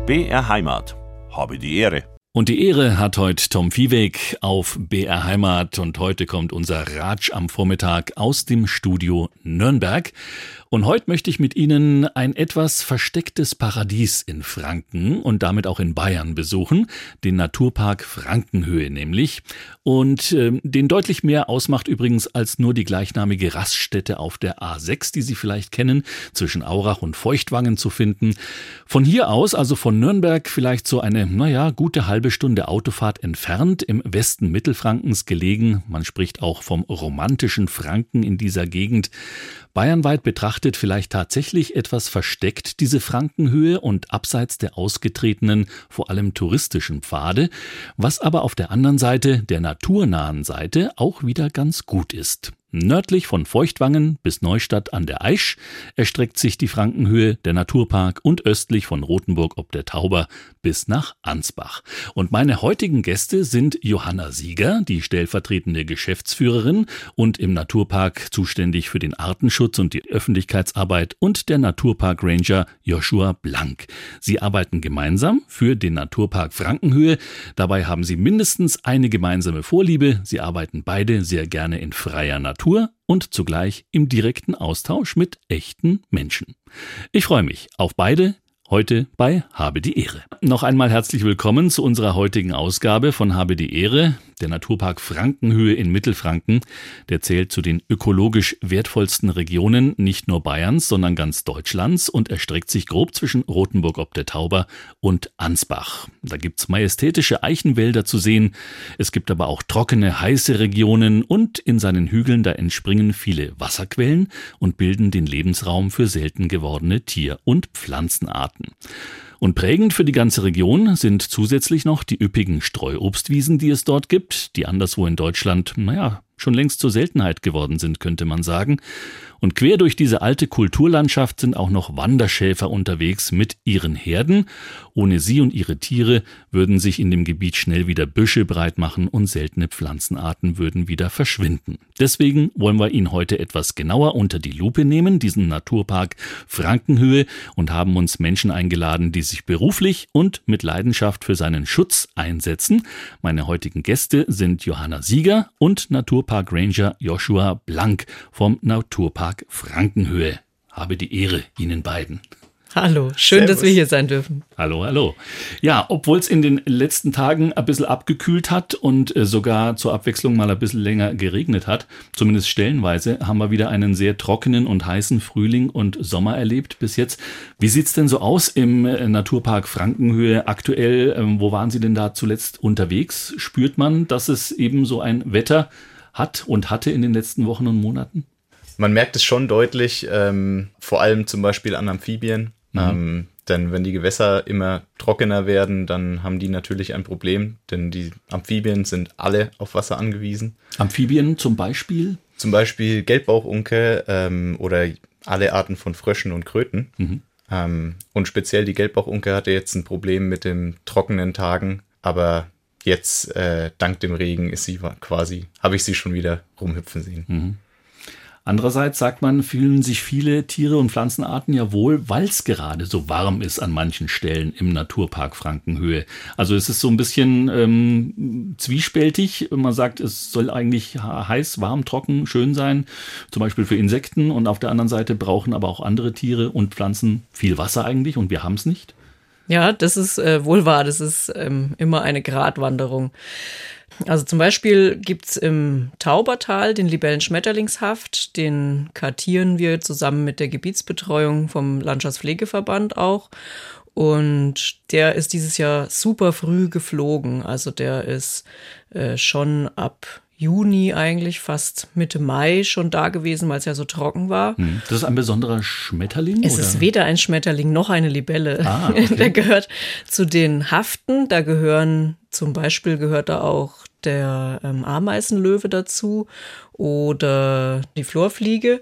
BR Heimat. Habe die Ehre. Und die Ehre hat heute Tom Viehweg auf BR Heimat und heute kommt unser Ratsch am Vormittag aus dem Studio Nürnberg. Und heute möchte ich mit Ihnen ein etwas verstecktes Paradies in Franken und damit auch in Bayern besuchen, den Naturpark Frankenhöhe nämlich. Und den deutlich mehr ausmacht übrigens als nur die gleichnamige Raststätte auf der A6, die Sie vielleicht kennen, zwischen Aurach und Feuchtwangen zu finden. Von hier aus, also von Nürnberg, vielleicht so eine, gute halbe Stunde Autofahrt entfernt, im Westen Mittelfrankens gelegen. Man spricht auch vom romantischen Franken in dieser Gegend. Bayernweit betrachtet vielleicht tatsächlich etwas versteckt, diese Frankenhöhe und abseits der ausgetretenen, vor allem touristischen Pfade, was aber auf der anderen Seite, der naturnahen Seite, auch wieder ganz gut ist. Nördlich von Feuchtwangen bis Neustadt an der Aisch erstreckt sich die Frankenhöhe, der Naturpark, und östlich von Rothenburg ob der Tauber bis nach Ansbach. Und meine heutigen Gäste sind Johanna Sieger, die stellvertretende Geschäftsführerin und im Naturpark zuständig für den Artenschutz und die Öffentlichkeitsarbeit, und der Naturpark-Ranger Joshua Blank. Sie arbeiten gemeinsam für den Naturpark Frankenhöhe. Dabei haben sie mindestens eine gemeinsame Vorliebe. Sie arbeiten beide sehr gerne in freier Natur und zugleich im direkten Austausch mit echten Menschen. Ich freue mich auf beide heute bei Habe die Ehre. Noch einmal herzlich willkommen zu unserer heutigen Ausgabe von Habe die Ehre. Der Naturpark Frankenhöhe in Mittelfranken, der zählt zu den ökologisch wertvollsten Regionen nicht nur Bayerns, sondern ganz Deutschlands und erstreckt sich grob zwischen Rothenburg ob der Tauber und Ansbach. Da gibt's majestätische Eichenwälder zu sehen, es gibt aber auch trockene, heiße Regionen und in seinen Hügeln, da entspringen viele Wasserquellen und bilden den Lebensraum für selten gewordene Tier- und Pflanzenarten. Und prägend für die ganze Region sind zusätzlich noch die üppigen Streuobstwiesen, die es dort gibt, die anderswo in Deutschland, schon längst zur Seltenheit geworden sind, könnte man sagen. Und quer durch diese alte Kulturlandschaft sind auch noch Wanderschäfer unterwegs mit ihren Herden. Ohne sie und ihre Tiere würden sich in dem Gebiet schnell wieder Büsche breit machen und seltene Pflanzenarten würden wieder verschwinden. Deswegen wollen wir ihn heute etwas genauer unter die Lupe nehmen, diesen Naturpark Frankenhöhe, und haben uns Menschen eingeladen, die sich beruflich und mit Leidenschaft für seinen Schutz einsetzen. Meine heutigen Gäste sind Johanna Sieger und Naturpark-Ranger Joshua Blank vom Naturpark Frankenhöhe. Habe die Ehre Ihnen beiden. Hallo, schön, Servus. Dass wir hier sein dürfen. Hallo. Ja, obwohl es in den letzten Tagen ein bisschen abgekühlt hat und sogar zur Abwechslung mal ein bisschen länger geregnet hat, zumindest stellenweise, haben wir wieder einen sehr trockenen und heißen Frühling und Sommer erlebt bis jetzt. Wie sieht's denn so aus im Naturpark Frankenhöhe aktuell? Wo waren Sie denn da zuletzt unterwegs? Spürt man, dass es eben so ein Wetter hat und hatte in den letzten Wochen und Monaten? Man merkt es schon deutlich, vor allem zum Beispiel an Amphibien. Denn wenn die Gewässer immer trockener werden, dann haben die natürlich ein Problem, denn die Amphibien sind alle auf Wasser angewiesen. Amphibien zum Beispiel? Zum Beispiel Gelbbauchunke oder alle Arten von Fröschen und Kröten. Und speziell die Gelbbauchunke hatte jetzt ein Problem mit den trockenen Tagen, aber jetzt, dank dem Regen, habe ich sie schon wieder rumhüpfen sehen. Andererseits sagt man, fühlen sich viele Tiere und Pflanzenarten ja wohl, weil es gerade so warm ist an manchen Stellen im Naturpark Frankenhöhe. Also es ist so ein bisschen zwiespältig. Man sagt, es soll eigentlich heiß, warm, trocken, schön sein, zum Beispiel für Insekten. Und auf der anderen Seite brauchen aber auch andere Tiere und Pflanzen viel Wasser eigentlich und wir haben es nicht. Ja, das ist wohl wahr. Das ist immer eine Gratwanderung. Also zum Beispiel gibt's im Taubertal den Libellen-Schmetterlingshaft, den kartieren wir zusammen mit der Gebietsbetreuung vom Landschaftspflegeverband auch. Und der ist dieses Jahr super früh geflogen. Also der ist schon ab Juni eigentlich, fast Mitte Mai schon da gewesen, weil es ja so trocken war. Das ist ein besonderer Schmetterling? Es ist weder ein Schmetterling noch eine Libelle. Okay. Der gehört zu den Haften. Da zum Beispiel gehört da auch der Ameisenlöwe dazu oder die Florfliege.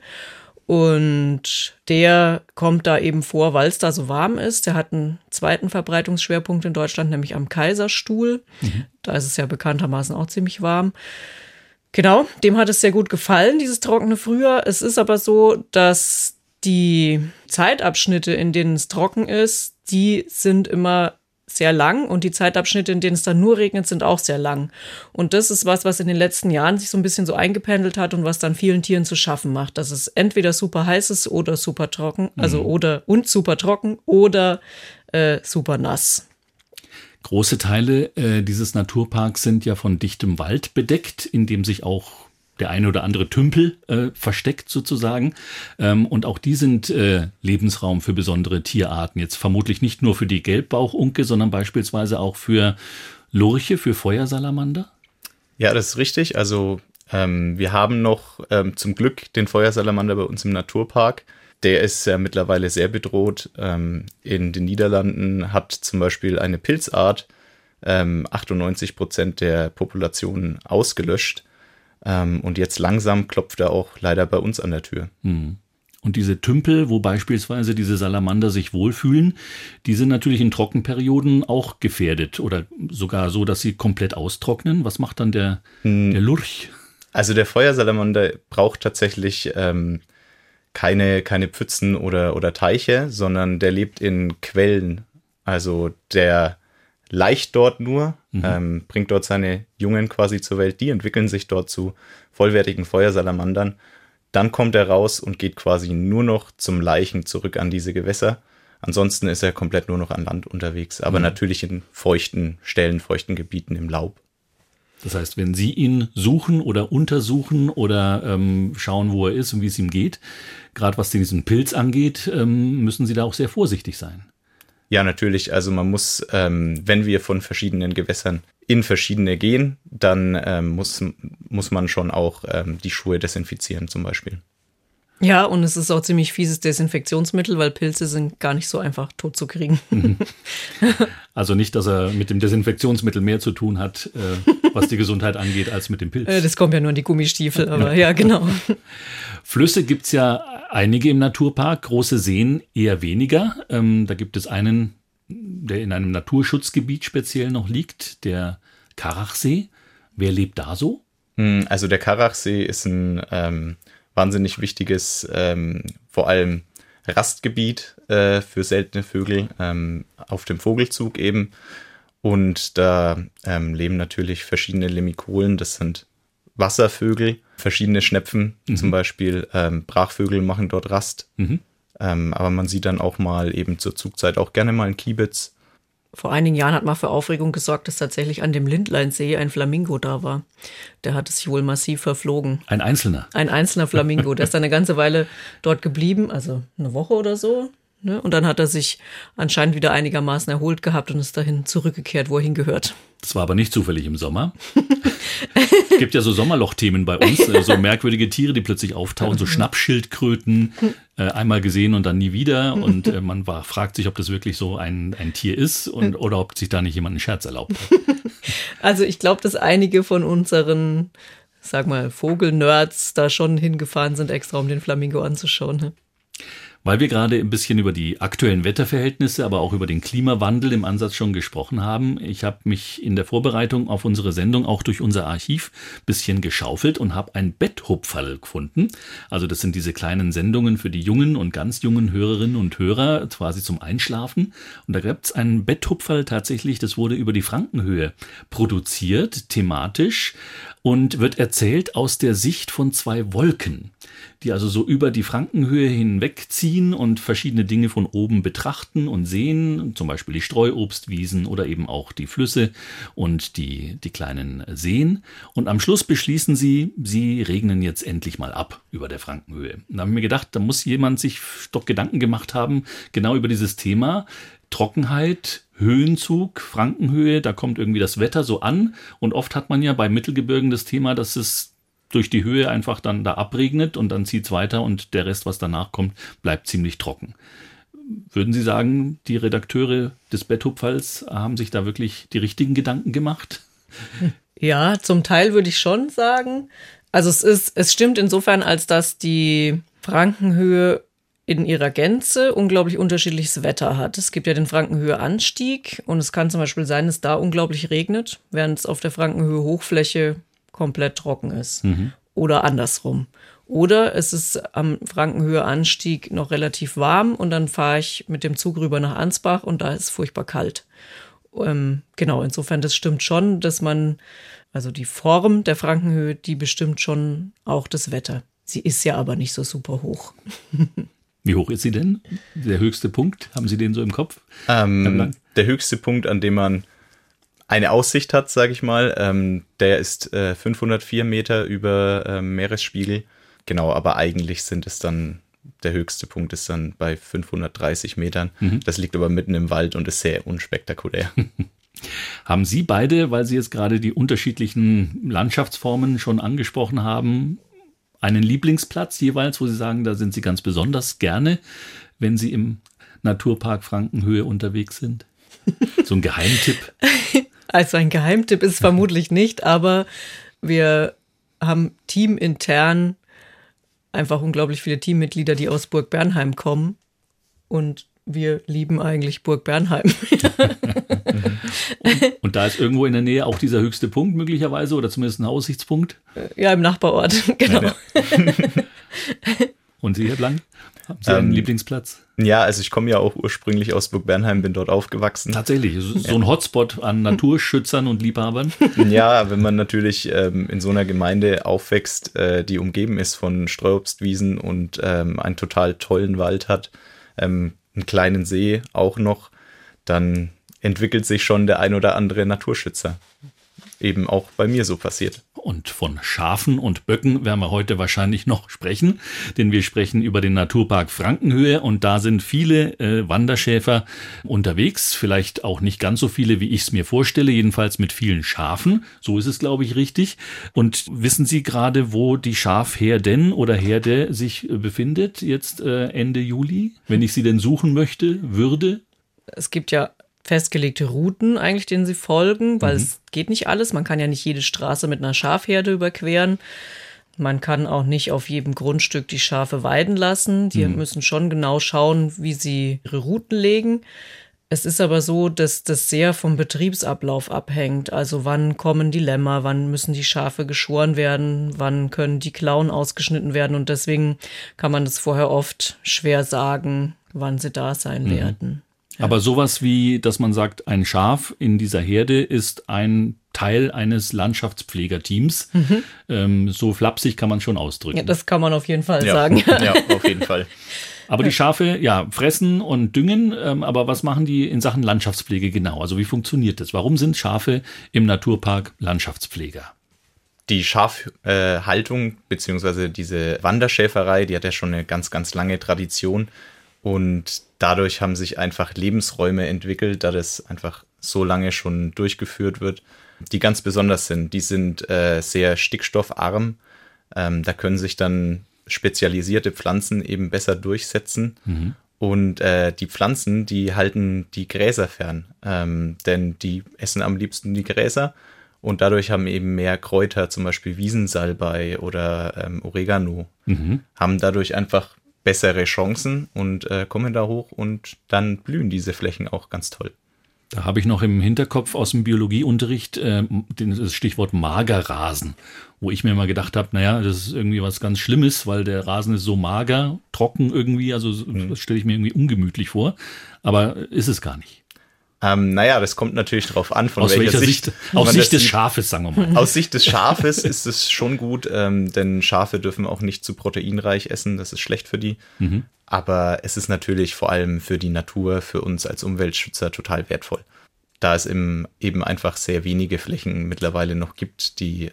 Und der kommt da eben vor, weil es da so warm ist. Der hat einen zweiten Verbreitungsschwerpunkt in Deutschland, nämlich am Kaiserstuhl. Da ist es ja bekanntermaßen auch ziemlich warm. Genau, dem hat es sehr gut gefallen, dieses trockene Frühjahr. Es ist aber so, dass Die Zeitabschnitte, in denen es trocken ist, die sind immer sehr lang und die Zeitabschnitte, in denen es dann nur regnet, sind auch sehr lang. Und das ist was in den letzten Jahren sich so ein bisschen so eingependelt hat und was dann vielen Tieren zu schaffen macht, dass es entweder super heiß ist oder super trocken, super trocken oder super nass. Große Teile dieses Naturparks sind ja von dichtem Wald bedeckt, in dem sich auch der eine oder andere Tümpel versteckt sozusagen. Und auch die sind Lebensraum für besondere Tierarten. Jetzt vermutlich nicht nur für die Gelbbauchunke, sondern beispielsweise auch für Lurche, für Feuersalamander. Ja, das ist richtig. Also wir haben noch zum Glück den Feuersalamander bei uns im Naturpark. Der ist ja mittlerweile sehr bedroht. In den Niederlanden hat zum Beispiel eine Pilzart 98% der Population ausgelöscht. Und jetzt langsam klopft er auch leider bei uns an der Tür. Und diese Tümpel, wo beispielsweise diese Salamander sich wohlfühlen, die sind natürlich in Trockenperioden auch gefährdet oder sogar so, dass sie komplett austrocknen. Was macht dann der Lurch? Also der Feuersalamander braucht tatsächlich keine Pfützen oder Teiche, sondern der lebt in Quellen. Also der leicht dort nur, bringt dort seine Jungen quasi zur Welt, die entwickeln sich dort zu vollwertigen Feuersalamandern. Dann kommt er raus und geht quasi nur noch zum Laichen zurück an diese Gewässer. Ansonsten ist er komplett nur noch an Land unterwegs, aber natürlich in feuchten Stellen, feuchten Gebieten im Laub. Das heißt, wenn Sie ihn suchen oder untersuchen oder schauen, wo er ist und wie es ihm geht, gerade was diesen Pilz angeht, müssen Sie da auch sehr vorsichtig sein. Ja, natürlich. Also man muss, wenn wir von verschiedenen Gewässern in verschiedene gehen, dann muss man schon auch die Schuhe desinfizieren zum Beispiel. Ja, und es ist auch ziemlich fieses Desinfektionsmittel, weil Pilze sind gar nicht so einfach tot zu kriegen. Also nicht, dass er mit dem Desinfektionsmittel mehr zu tun hat, was die Gesundheit angeht, als mit dem Pilz. Das kommt ja nur in die Gummistiefel, aber ja, genau. Flüsse gibt es ja einige im Naturpark, große Seen eher weniger. Da gibt es einen, der in einem Naturschutzgebiet speziell noch liegt, der Karachsee. Wer lebt da so? Also der Karachsee ist ein wahnsinnig wichtiges, vor allem Rastgebiet für seltene Vögel auf dem Vogelzug eben. Und da leben natürlich verschiedene Lemikolen, das sind Wasservögel, verschiedene Schnepfen, zum Beispiel Brachvögel machen dort Rast. Aber man sieht dann auch mal eben zur Zugzeit auch gerne mal einen Kiebitz. Vor einigen Jahren hat mal für Aufregung gesorgt, dass tatsächlich an dem Lindleinsee ein Flamingo da war. Der hat es sich wohl massiv verflogen. Ein einzelner? Ein einzelner Flamingo. Der ist dann eine ganze Weile dort geblieben, also eine Woche oder so. Ne? Und dann hat er sich anscheinend wieder einigermaßen erholt gehabt und ist dahin zurückgekehrt, wo er hingehört. Das war aber nicht zufällig im Sommer. Es gibt ja so Sommerloch-Themen bei uns, so merkwürdige Tiere, die plötzlich auftauchen, so Schnappschildkröten, einmal gesehen und dann nie wieder. Und man fragt sich, ob das wirklich so ein Tier ist oder ob sich da nicht jemand einen Scherz erlaubt hat. Also ich glaube, dass einige von unseren, sag mal, Vogelnerds da schon hingefahren sind, extra um den Flamingo anzuschauen. Ne? Weil wir gerade ein bisschen über die aktuellen Wetterverhältnisse, aber auch über den Klimawandel im Ansatz schon gesprochen haben. Ich habe mich in der Vorbereitung auf unsere Sendung auch durch unser Archiv ein bisschen geschaufelt und habe ein Betthupferl gefunden. Also das sind diese kleinen Sendungen für die jungen und ganz jungen Hörerinnen und Hörer, quasi zum Einschlafen. Und da gibt es ein Betthupferl tatsächlich, das wurde über die Frankenhöhe produziert, thematisch, und wird erzählt aus der Sicht von zwei Wolken, die also so über die Frankenhöhe hinwegziehen und verschiedene Dinge von oben betrachten und sehen, zum Beispiel die Streuobstwiesen oder eben auch die Flüsse und die kleinen Seen. Und am Schluss beschließen sie regnen jetzt endlich mal ab über der Frankenhöhe. Und da habe ich mir gedacht, da muss jemand sich doch Gedanken gemacht haben, genau über dieses Thema Trockenheit, Höhenzug, Frankenhöhe, da kommt irgendwie das Wetter so an. Und oft hat man ja bei Mittelgebirgen das Thema, dass es durch die Höhe einfach dann da abregnet und dann zieht es weiter und der Rest, was danach kommt, bleibt ziemlich trocken. Würden Sie sagen, die Redakteure des Betthupferls haben sich da wirklich die richtigen Gedanken gemacht? Ja, zum Teil würde ich schon sagen. Also es stimmt insofern, als dass die Frankenhöhe in ihrer Gänze unglaublich unterschiedliches Wetter hat. Es gibt ja den Frankenhöhe-Anstieg und es kann zum Beispiel sein, dass da unglaublich regnet, während es auf der Frankenhöhe-Hochfläche komplett trocken ist. Oder andersrum. Oder es ist am Frankenhöhe-Anstieg noch relativ warm und dann fahre ich mit dem Zug rüber nach Ansbach und da ist es furchtbar kalt. Genau, insofern, das stimmt schon, dass also die Form der Frankenhöhe, die bestimmt schon auch das Wetter. Sie ist ja aber nicht so super hoch. Wie hoch ist sie denn? Der höchste Punkt? Haben Sie den so im Kopf? Der höchste Punkt, an dem man eine Aussicht hat, sage ich mal, der ist 504 Meter über Meeresspiegel. Genau, aber eigentlich sind es dann, der höchste Punkt ist dann bei 530 Metern. Das liegt aber mitten im Wald und ist sehr unspektakulär. Haben Sie beide, weil Sie jetzt gerade die unterschiedlichen Landschaftsformen schon angesprochen haben, einen Lieblingsplatz jeweils, wo Sie sagen, da sind Sie ganz besonders gerne, wenn Sie im Naturpark Frankenhöhe unterwegs sind? So ein Geheimtipp? Also ein Geheimtipp ist vermutlich nicht, aber wir haben teamintern einfach unglaublich viele Teammitglieder, die aus Burg Bernheim kommen und wir lieben eigentlich Burg Bernheim. Und da ist irgendwo in der Nähe auch dieser höchste Punkt möglicherweise oder zumindest ein Aussichtspunkt? Ja, im Nachbarort, genau. Ja. Und Sie, Herr Blank? Haben Sie einen Lieblingsplatz? Ja, also ich komme ja auch ursprünglich aus Burg Bernheim, bin dort aufgewachsen. Tatsächlich, so ein Hotspot an Naturschützern und Liebhabern. Ja, wenn man natürlich in so einer Gemeinde aufwächst, die umgeben ist von Streuobstwiesen und einen total tollen Wald hat, einen kleinen See auch noch, dann entwickelt sich schon der ein oder andere Naturschützer. Eben auch bei mir so passiert. Und von Schafen und Böcken werden wir heute wahrscheinlich noch sprechen, denn wir sprechen über den Naturpark Frankenhöhe und da sind viele Wanderschäfer unterwegs, vielleicht auch nicht ganz so viele, wie ich es mir vorstelle, jedenfalls mit vielen Schafen, so ist es, glaube ich, richtig. Und wissen Sie gerade, wo die Schafherden oder Herde sich befindet, jetzt Ende Juli, wenn ich sie denn suchen würde? Es gibt ja festgelegte Routen eigentlich, denen sie folgen, weil es geht nicht alles. Man kann ja nicht jede Straße mit einer Schafherde überqueren. Man kann auch nicht auf jedem Grundstück die Schafe weiden lassen. Die müssen schon genau schauen, wie sie ihre Routen legen. Es ist aber so, dass das sehr vom Betriebsablauf abhängt. Also wann kommen die Lämmer, wann müssen die Schafe geschoren werden, wann können die Klauen ausgeschnitten werden. Und deswegen kann man das vorher oft schwer sagen, wann sie da sein werden. Ja. Aber sowas wie, dass man sagt, ein Schaf in dieser Herde ist ein Teil eines Landschaftspflegerteams. So flapsig kann man schon ausdrücken. Ja, das kann man auf jeden Fall sagen. Ja, auf jeden Fall. Aber die Schafe, ja, fressen und düngen, aber was machen die in Sachen Landschaftspflege genau? Also wie funktioniert das? Warum sind Schafe im Naturpark Landschaftspfleger? Die Schafhaltung beziehungsweise diese Wanderschäferei, die hat ja schon eine ganz, ganz lange Tradition. Und dadurch haben sich einfach Lebensräume entwickelt, da das einfach so lange schon durchgeführt wird, die ganz besonders sind. Die sind sehr stickstoffarm. Da können sich dann spezialisierte Pflanzen eben besser durchsetzen. Und die Pflanzen, die halten die Gräser fern, denn die essen am liebsten die Gräser. Und dadurch haben eben mehr Kräuter, zum Beispiel Wiesensalbei oder Oregano, haben dadurch einfach bessere Chancen und kommen da hoch und dann blühen diese Flächen auch ganz toll. Da habe ich noch im Hinterkopf aus dem Biologieunterricht das Stichwort Magerrasen, wo ich mir mal gedacht habe, naja, das ist irgendwie was ganz Schlimmes, weil der Rasen ist so mager, trocken irgendwie, also das stelle ich mir irgendwie ungemütlich vor, aber ist es gar nicht. Naja, das kommt natürlich drauf an, von aus welcher Sicht. Aus Sicht des sieht. Schafes, sagen wir mal. Aus Sicht des Schafes ist es schon gut, denn Schafe dürfen auch nicht zu proteinreich essen, das ist schlecht für die. Aber es ist natürlich vor allem für die Natur, für uns als Umweltschützer total wertvoll. Da es eben einfach sehr wenige Flächen mittlerweile noch gibt, die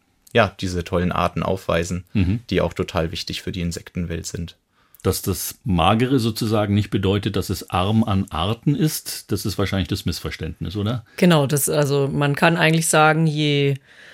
diese tollen Arten aufweisen, die auch total wichtig für die Insektenwelt sind. Dass das Magere sozusagen nicht bedeutet, dass es arm an Arten ist, das ist wahrscheinlich das Missverständnis, oder? Genau, also man kann eigentlich sagen, je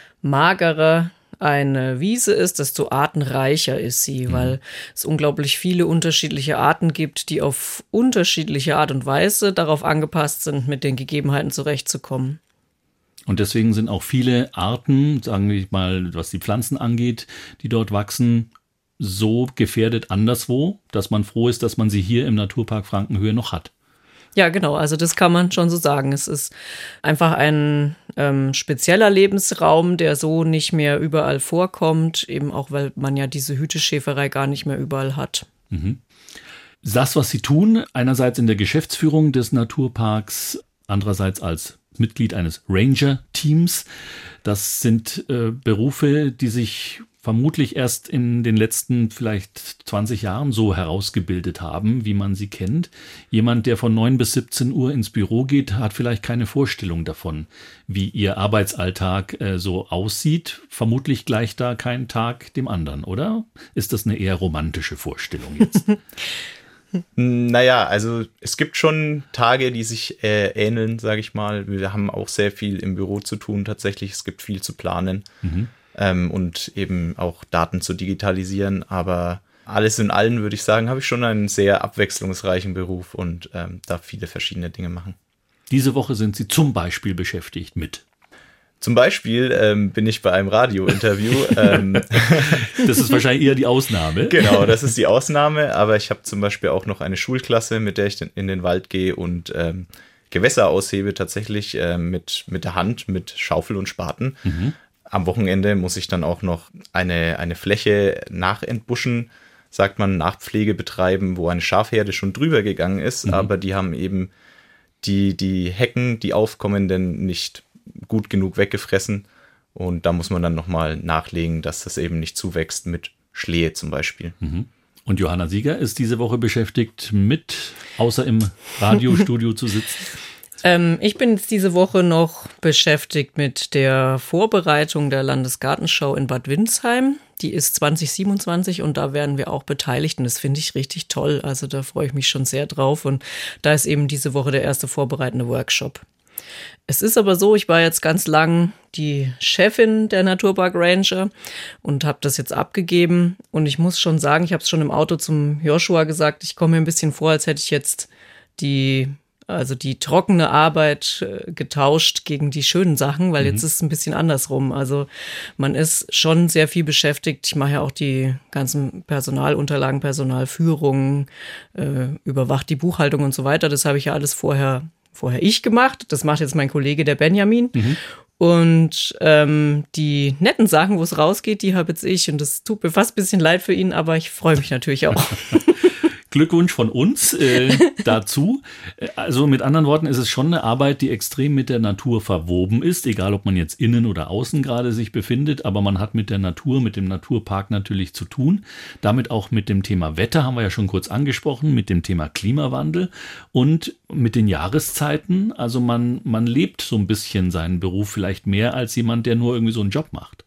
magerer eine Wiese ist, desto artenreicher ist sie, weil es unglaublich viele unterschiedliche Arten gibt, die auf unterschiedliche Art und Weise darauf angepasst sind, mit den Gegebenheiten zurechtzukommen. Und deswegen sind auch viele Arten, sagen wir mal, was die Pflanzen angeht, die dort wachsen, so gefährdet anderswo, dass man froh ist, dass man sie hier im Naturpark Frankenhöhe noch hat. Ja, genau. Also das kann man schon so sagen. Es ist einfach ein spezieller Lebensraum, der so nicht mehr überall vorkommt, eben auch, weil man ja diese Hüteschäferei gar nicht mehr überall hat. Mhm. Das, was Sie tun, einerseits in der Geschäftsführung des Naturparks, andererseits als Mitglied eines Ranger-Teams, das sind Berufe, die sich vermutlich erst in den letzten vielleicht 20 Jahren so herausgebildet haben, wie man sie kennt. Jemand, der von 9 bis 17 Uhr ins Büro geht, hat vielleicht keine Vorstellung davon, wie ihr Arbeitsalltag so aussieht. Vermutlich gleicht da kein Tag dem anderen, oder? Ist das eine eher romantische Vorstellung jetzt? Naja, also es gibt schon Tage, die sich ähneln, sage ich mal. Wir haben auch sehr viel im Büro zu tun tatsächlich. Es gibt viel zu planen. Und eben auch Daten zu digitalisieren. Aber alles in allem würde ich sagen, habe ich schon einen sehr abwechslungsreichen Beruf und darf viele verschiedene Dinge machen. Diese Woche sind Sie zum Beispiel beschäftigt mit? Zum Beispiel bin ich bei einem Radio-Interview. Das ist wahrscheinlich eher die Ausnahme. Genau, das ist die Ausnahme. Aber ich habe zum Beispiel auch noch eine Schulklasse, mit der ich in den Wald gehe und Gewässer aushebe tatsächlich mit der Hand, mit Schaufel und Spaten. Am Wochenende muss ich dann auch noch eine Fläche nachentbuschen, sagt man, Nachpflege betreiben, wo eine Schafherde schon drüber gegangen ist, aber die haben eben die Hecken, die aufkommenden, nicht gut genug weggefressen und da muss man dann nochmal nachlegen, dass das eben nicht zuwächst mit Schlehe zum Beispiel. Und Johanna Sieger ist diese Woche beschäftigt mit, außer im Radiostudio zu sitzen? Ich bin jetzt diese Woche noch beschäftigt mit der Vorbereitung der Landesgartenschau in Bad Windsheim. Die ist 2027 und da werden wir auch beteiligt und das finde ich richtig toll. Also da freue ich mich schon sehr drauf und da ist eben diese Woche der erste vorbereitende Workshop. Es ist aber so, ich war jetzt ganz lang die Chefin der Naturpark Ranger und habe das jetzt abgegeben und ich muss schon sagen, ich habe es schon im Auto zum Joshua gesagt, ich komme mir ein bisschen vor, als hätte ich jetzt die trockene Arbeit getauscht gegen die schönen Sachen, weil jetzt ist es ein bisschen andersrum. Also man ist schon sehr viel beschäftigt. Ich mache ja auch die ganzen Personalunterlagen, Personalführung, überwacht die Buchhaltung und so weiter. Das habe ich ja alles vorher ich gemacht. Das macht jetzt mein Kollege, der Benjamin. Und die netten Sachen, wo es rausgeht, die habe jetzt ich. Und das tut mir fast ein bisschen leid für ihn, aber ich freue mich natürlich auch. Glückwunsch von uns dazu. Also mit anderen Worten ist es schon eine Arbeit, die extrem mit der Natur verwoben ist, egal ob man jetzt innen oder außen gerade sich befindet, aber man hat mit der Natur, mit dem Naturpark natürlich zu tun. Damit auch mit dem Thema Wetter haben wir ja schon kurz angesprochen, mit dem Thema Klimawandel und mit den Jahreszeiten. Also man lebt so ein bisschen seinen Beruf vielleicht mehr als jemand, der nur irgendwie so einen Job macht.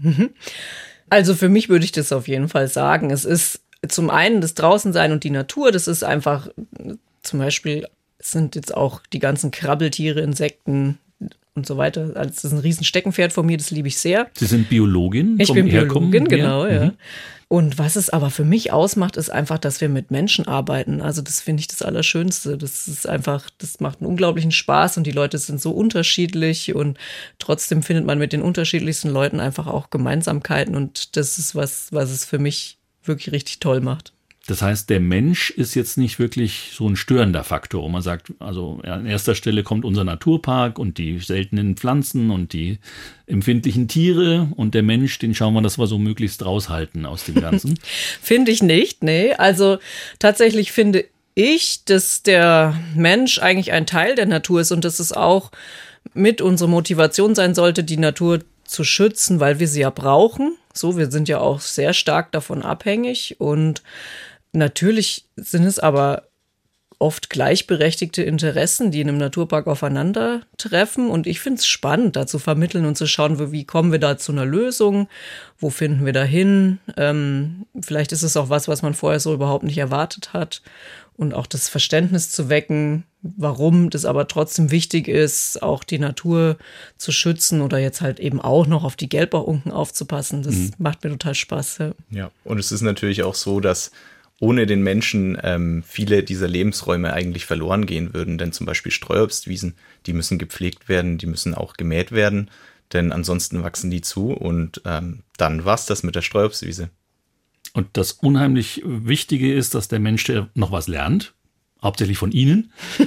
Also für mich würde ich das auf jeden Fall sagen. Es ist zum einen das Draußensein und die Natur, das ist einfach, zum Beispiel es sind jetzt auch die ganzen Krabbeltiere, Insekten und so weiter. Also das ist ein riesen Steckenpferd von mir, das liebe ich sehr. Sie sind Biologin? Ich bin Biologin, genau, ja. Und was es aber für mich ausmacht, ist einfach, dass wir mit Menschen arbeiten. Also das finde ich das Allerschönste. Das ist einfach, das macht einen unglaublichen Spaß und die Leute sind so unterschiedlich und trotzdem findet man mit den unterschiedlichsten Leuten einfach auch Gemeinsamkeiten und das ist was es für mich wirklich richtig toll macht. Das heißt, der Mensch ist jetzt nicht wirklich so ein störender Faktor, wo man sagt, also an erster Stelle kommt unser Naturpark und die seltenen Pflanzen und die empfindlichen Tiere und der Mensch, den schauen wir, dass wir so möglichst raushalten aus dem Ganzen. Finde ich nicht, nee. Also tatsächlich finde ich, dass der Mensch eigentlich ein Teil der Natur ist und dass es auch mit unserer Motivation sein sollte, die Natur zu schützen, weil wir sie ja brauchen. So, wir sind ja auch sehr stark davon abhängig und natürlich sind es aber oft gleichberechtigte Interessen, die in einem Naturpark aufeinandertreffen und ich finde es spannend, da zu vermitteln und zu schauen, wie kommen wir da zu einer Lösung, wo finden wir da hin, vielleicht ist es auch was man vorher so überhaupt nicht erwartet hat und auch das Verständnis zu wecken, warum das aber trotzdem wichtig ist, auch die Natur zu schützen oder jetzt halt eben auch noch auf die Gelbbauchunken aufzupassen. Das macht mir total Spaß. Ja, und es ist natürlich auch so, dass ohne den Menschen viele dieser Lebensräume eigentlich verloren gehen würden. Denn zum Beispiel Streuobstwiesen, die müssen gepflegt werden, die müssen auch gemäht werden, denn ansonsten wachsen die zu und dann war's das mit der Streuobstwiese. Und das unheimlich Wichtige ist, dass der Mensch noch was lernt, hauptsächlich von Ihnen.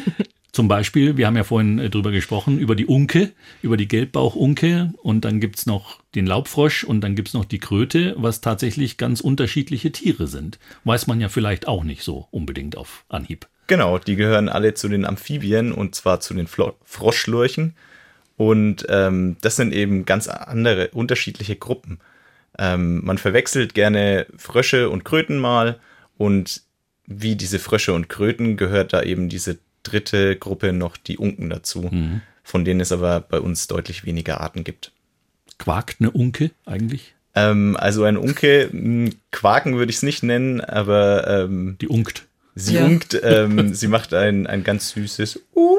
Zum Beispiel, wir haben ja vorhin drüber gesprochen, über die Unke, über die Gelbbauchunke und dann gibt's noch den Laubfrosch und dann gibt's noch die Kröte, was tatsächlich ganz unterschiedliche Tiere sind. Weiß man ja vielleicht auch nicht so unbedingt auf Anhieb. Genau, die gehören alle zu den Amphibien und zwar zu den Froschlurchen. Und das sind eben ganz andere, unterschiedliche Gruppen. Man verwechselt gerne Frösche und Kröten mal und wie diese Frösche und Kröten gehört da eben diese dritte Gruppe noch die Unken dazu, von denen es aber bei uns deutlich weniger Arten gibt. Quakt eine Unke eigentlich? Also ein Unke, Quaken würde ich es nicht nennen, aber die unkt. Sie unkt, sie macht ein ganz süßes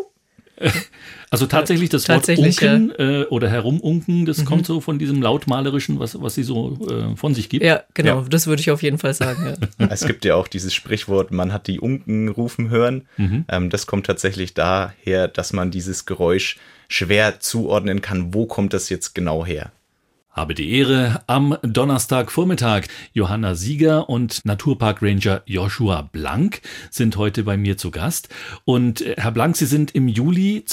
Also tatsächlich das Wort Unken oder Herumunken, das kommt so von diesem Lautmalerischen, was sie so von sich gibt. Ja, genau, das würde ich auf jeden Fall sagen. Ja. Es gibt ja auch dieses Sprichwort, man hat die Unken rufen hören. Das kommt tatsächlich daher, dass man dieses Geräusch schwer zuordnen kann. Wo kommt das jetzt genau her? Habe die Ehre, am Donnerstagvormittag Johanna Sieger und Naturpark-Ranger Joshua Blank sind heute bei mir zu Gast. Und Herr Blank, Sie sind im Juli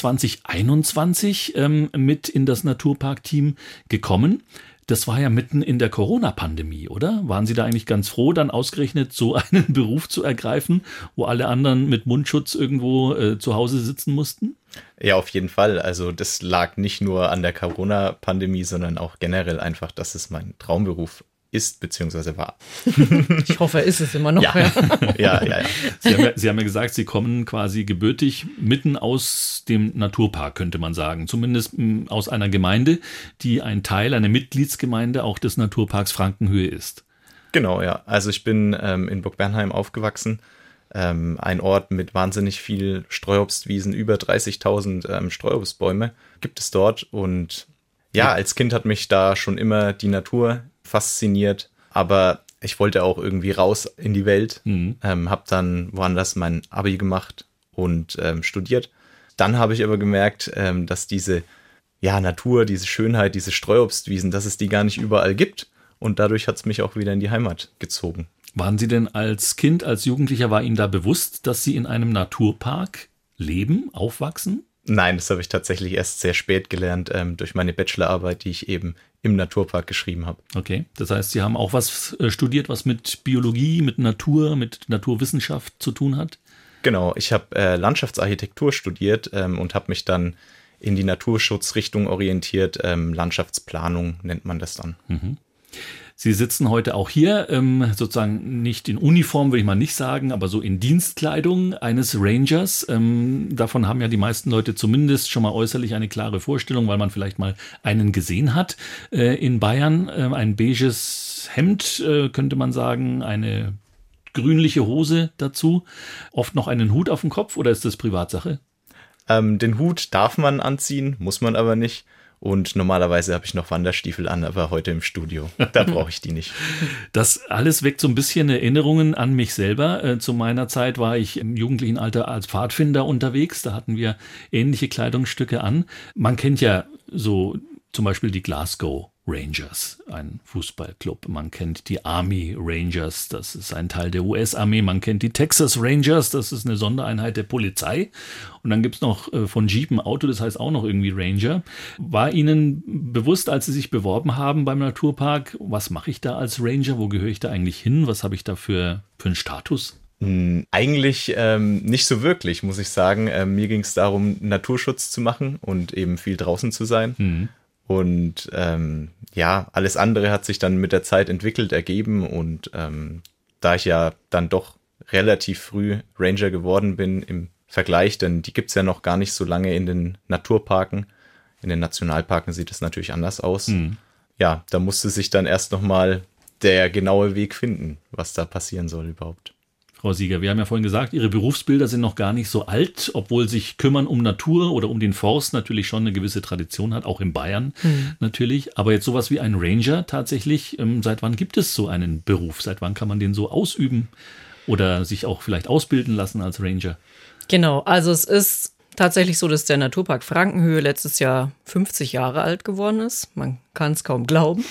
2021 mit in das Naturpark-Team gekommen. Das war ja mitten in der Corona-Pandemie, oder? Waren Sie da eigentlich ganz froh, dann ausgerechnet so einen Beruf zu ergreifen, wo alle anderen mit Mundschutz irgendwo zu Hause sitzen mussten? Ja, auf jeden Fall. Also das lag nicht nur an der Corona-Pandemie, sondern auch generell einfach, dass es mein Traumberuf ist bzw. war. Ich hoffe, er ist es immer noch. Ja. Sie haben ja gesagt, Sie kommen quasi gebürtig mitten aus dem Naturpark, könnte man sagen. Zumindest aus einer Gemeinde, die ein Teil, eine Mitgliedsgemeinde auch des Naturparks Frankenhöhe ist. Genau, ja. Also ich bin in Burg Bernheim aufgewachsen. Ein Ort mit wahnsinnig viel Streuobstwiesen, über 30.000 Streuobstbäume gibt es dort. Und ja, als Kind hat mich da schon immer die Natur fasziniert, aber ich wollte auch irgendwie raus in die Welt, habe dann woanders mein Abi gemacht und studiert. Dann habe ich aber gemerkt, dass diese Natur, diese Schönheit, diese Streuobstwiesen, dass es die gar nicht überall gibt und dadurch hat es mich auch wieder in die Heimat gezogen. Waren Sie denn als Kind, als Jugendlicher, war Ihnen da bewusst, dass Sie in einem Naturpark leben, aufwachsen? Nein, das habe ich tatsächlich erst sehr spät gelernt, durch meine Bachelorarbeit, die ich eben im Naturpark geschrieben habe. Okay, das heißt, Sie haben auch was studiert, was mit Biologie, mit Natur, mit Naturwissenschaft zu tun hat? Genau, ich habe Landschaftsarchitektur studiert und habe mich dann in die Naturschutzrichtung orientiert. Landschaftsplanung nennt man das dann. Sie sitzen heute auch hier, sozusagen nicht in Uniform, würde ich mal nicht sagen, aber so in Dienstkleidung eines Rangers. Davon haben ja die meisten Leute zumindest schon mal äußerlich eine klare Vorstellung, weil man vielleicht mal einen gesehen hat in Bayern. Ein beiges Hemd, könnte man sagen, eine grünliche Hose dazu. Oft noch einen Hut auf dem Kopf oder ist das Privatsache? Den Hut darf man anziehen, muss man aber nicht. Und normalerweise habe ich noch Wanderstiefel an, aber heute im Studio. Da brauche ich die nicht. Das alles weckt so ein bisschen Erinnerungen an mich selber. Zu meiner Zeit war ich im jugendlichen Alter als Pfadfinder unterwegs. Da hatten wir ähnliche Kleidungsstücke an. Man kennt ja so zum Beispiel die Glasgow Rangers, ein Fußballclub. Man kennt die Army Rangers, das ist ein Teil der US-Armee. Man kennt die Texas Rangers, das ist eine Sondereinheit der Polizei. Und dann gibt's noch von Jeep ein Auto, das heißt auch noch irgendwie Ranger. War Ihnen bewusst, als Sie sich beworben haben beim Naturpark, was mache ich da als Ranger? Wo gehöre ich da eigentlich hin? Was habe ich da für einen Status? Eigentlich nicht so wirklich, muss ich sagen. Mir ging es darum, Naturschutz zu machen und eben viel draußen zu sein. Und alles andere hat sich dann mit der Zeit entwickelt, ergeben. Und da ich ja dann doch relativ früh Ranger geworden bin im Vergleich, denn die gibt's ja noch gar nicht so lange in den Naturparken. In den Nationalparken sieht es natürlich anders aus. Ja, da musste sich dann erst nochmal der genaue Weg finden, was da passieren soll überhaupt. Frau Sieger, wir haben ja vorhin gesagt, Ihre Berufsbilder sind noch gar nicht so alt, obwohl sich Kümmern um Natur oder um den Forst natürlich schon eine gewisse Tradition hat, auch in Bayern natürlich. Aber jetzt sowas wie ein Ranger tatsächlich, seit wann gibt es so einen Beruf? Seit wann kann man den so ausüben oder sich auch vielleicht ausbilden lassen als Ranger? Genau, also es ist tatsächlich so, dass der Naturpark Frankenhöhe letztes Jahr 50 Jahre alt geworden ist. Man kann es kaum glauben,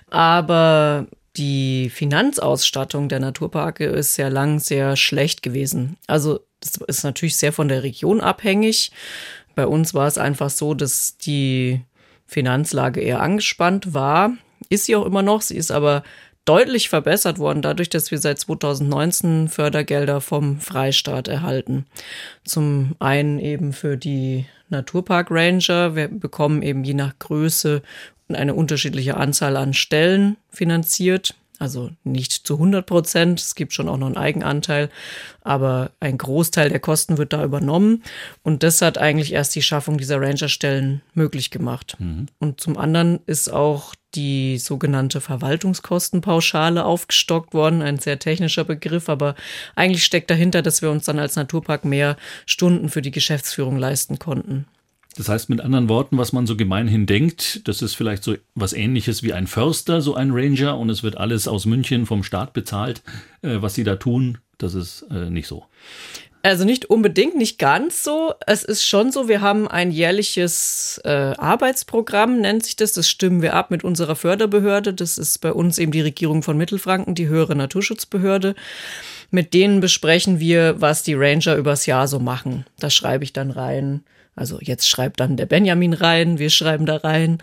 aber die Finanzausstattung der Naturparke ist sehr lang sehr schlecht gewesen. Also Das ist natürlich sehr von der Region abhängig. Bei uns war es einfach so, dass die Finanzlage eher angespannt war. Ist sie auch immer noch, sie ist aber deutlich verbessert worden, dadurch, dass wir seit 2019 Fördergelder vom Freistaat erhalten. Zum einen eben für die Naturpark-Ranger. Wir bekommen eben je nach Größe eine unterschiedliche Anzahl an Stellen finanziert. Also nicht zu 100%, es gibt schon auch noch einen Eigenanteil, aber ein Großteil der Kosten wird da übernommen. Und das hat eigentlich erst die Schaffung dieser Rangerstellen möglich gemacht. Und zum anderen ist auch die sogenannte Verwaltungskostenpauschale aufgestockt worden, ein sehr technischer Begriff, aber eigentlich steckt dahinter, dass wir uns dann als Naturpark mehr Stunden für die Geschäftsführung leisten konnten. Das heißt mit anderen Worten, was man so gemeinhin denkt, das ist vielleicht so was Ähnliches wie ein Förster, so ein Ranger, und es wird alles aus München vom Staat bezahlt, was sie da tun, das ist nicht so. Also nicht unbedingt, nicht ganz so. Es ist schon so, wir haben ein jährliches Arbeitsprogramm, nennt sich das. Das stimmen wir ab mit unserer Förderbehörde. Das ist bei uns eben die Regierung von Mittelfranken, die höhere Naturschutzbehörde. Mit denen besprechen wir, was die Ranger übers Jahr so machen. Da schreibe ich dann rein. Also jetzt schreibt dann der Benjamin rein, wir schreiben da rein,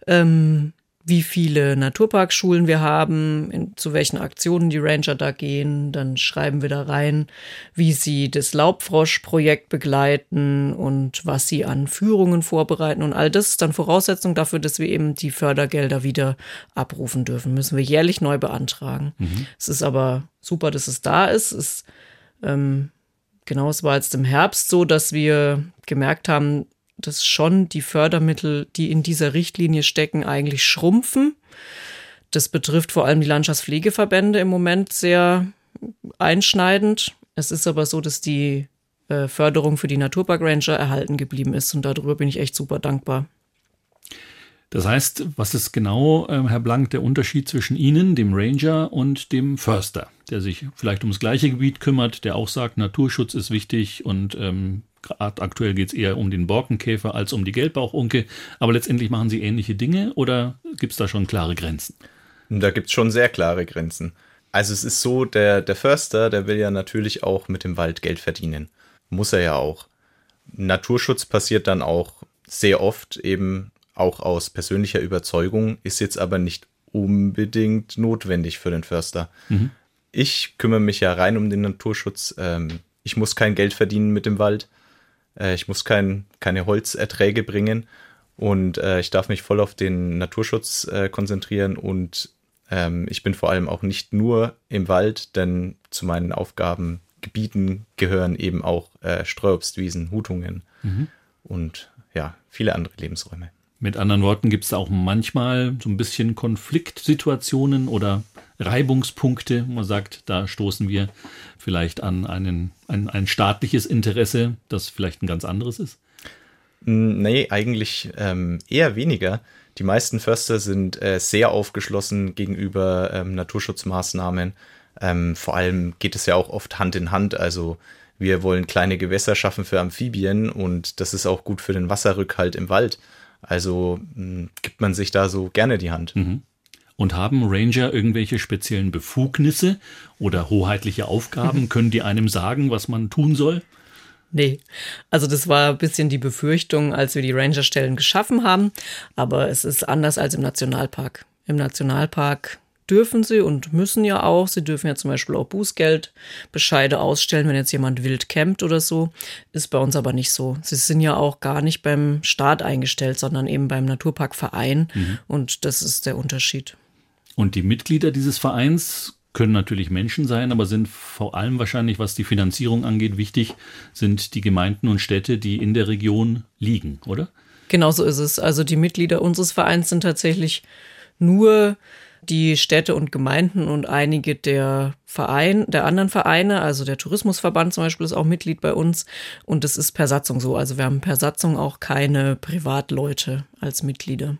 wie viele Naturparkschulen wir haben, zu welchen Aktionen die Ranger da gehen. Dann schreiben wir da rein, wie sie das Laubfrosch-Projekt begleiten und was sie an Führungen vorbereiten. Und all das ist dann Voraussetzung dafür, dass wir eben die Fördergelder wieder abrufen dürfen. Müssen wir jährlich neu beantragen. Es ist aber super, dass es da ist. Genau, es war jetzt im Herbst so, dass wir gemerkt haben, dass schon die Fördermittel, die in dieser Richtlinie stecken, eigentlich schrumpfen. Das betrifft vor allem die Landschaftspflegeverbände im Moment sehr einschneidend. Es ist aber so, dass die Förderung für die Naturpark-Ranger erhalten geblieben ist und darüber bin ich echt super dankbar. Das heißt, was ist genau, Herr Blank, der Unterschied zwischen Ihnen, dem Ranger, und dem Förster, der sich vielleicht ums gleiche Gebiet kümmert, der auch sagt, Naturschutz ist wichtig und gerade aktuell geht es eher um den Borkenkäfer als um die Gelbbauchunke, aber letztendlich machen Sie ähnliche Dinge oder gibt es da schon klare Grenzen? Da gibt es schon sehr klare Grenzen. Also es ist so, der Förster, der will ja natürlich auch mit dem Wald Geld verdienen. Muss er ja auch. Naturschutz passiert dann auch sehr oft eben auch aus persönlicher Überzeugung, ist jetzt aber nicht unbedingt notwendig für den Förster. Ich kümmere mich ja rein um den Naturschutz. Ich muss kein Geld verdienen mit dem Wald. Ich muss keine Holzerträge bringen und ich darf mich voll auf den Naturschutz konzentrieren und ich bin vor allem auch nicht nur im Wald, denn zu meinen Aufgabengebieten gehören eben auch Streuobstwiesen, Hutungen und ja, viele andere Lebensräume. Mit anderen Worten, gibt es auch manchmal so ein bisschen Konfliktsituationen oder Reibungspunkte, wo man sagt, da stoßen wir vielleicht an ein staatliches Interesse, das vielleicht ein ganz anderes ist? Nee, eigentlich eher weniger. Die meisten Förster sind sehr aufgeschlossen gegenüber Naturschutzmaßnahmen. Vor allem geht es ja auch oft Hand in Hand. Also wir wollen kleine Gewässer schaffen für Amphibien und das ist auch gut für den Wasserrückhalt im Wald. Also gibt man sich da so gerne die Hand. Und haben Ranger irgendwelche speziellen Befugnisse oder hoheitliche Aufgaben? Können die einem sagen, was man tun soll? Nee, also das war ein bisschen die Befürchtung, als wir die Rangerstellen geschaffen haben. Aber es ist anders als im Nationalpark. Im Nationalpark dürfen sie und müssen ja auch. Sie dürfen ja zum Beispiel auch Bußgeldbescheide ausstellen, wenn jetzt jemand wild campt oder so. Ist bei uns aber nicht so. Sie sind ja auch gar nicht beim Staat eingestellt, sondern eben beim Naturparkverein. Und das ist der Unterschied. Und die Mitglieder dieses Vereins können natürlich Menschen sein, aber sind vor allem wahrscheinlich, was die Finanzierung angeht, wichtig, sind die Gemeinden und Städte, die in der Region liegen, oder? Genau so ist es. Also die Mitglieder unseres Vereins sind tatsächlich nur die Städte und Gemeinden und einige der anderen Vereine, also der Tourismusverband zum Beispiel ist auch Mitglied bei uns und es ist per Satzung so. Also wir haben per Satzung auch keine Privatleute als Mitglieder.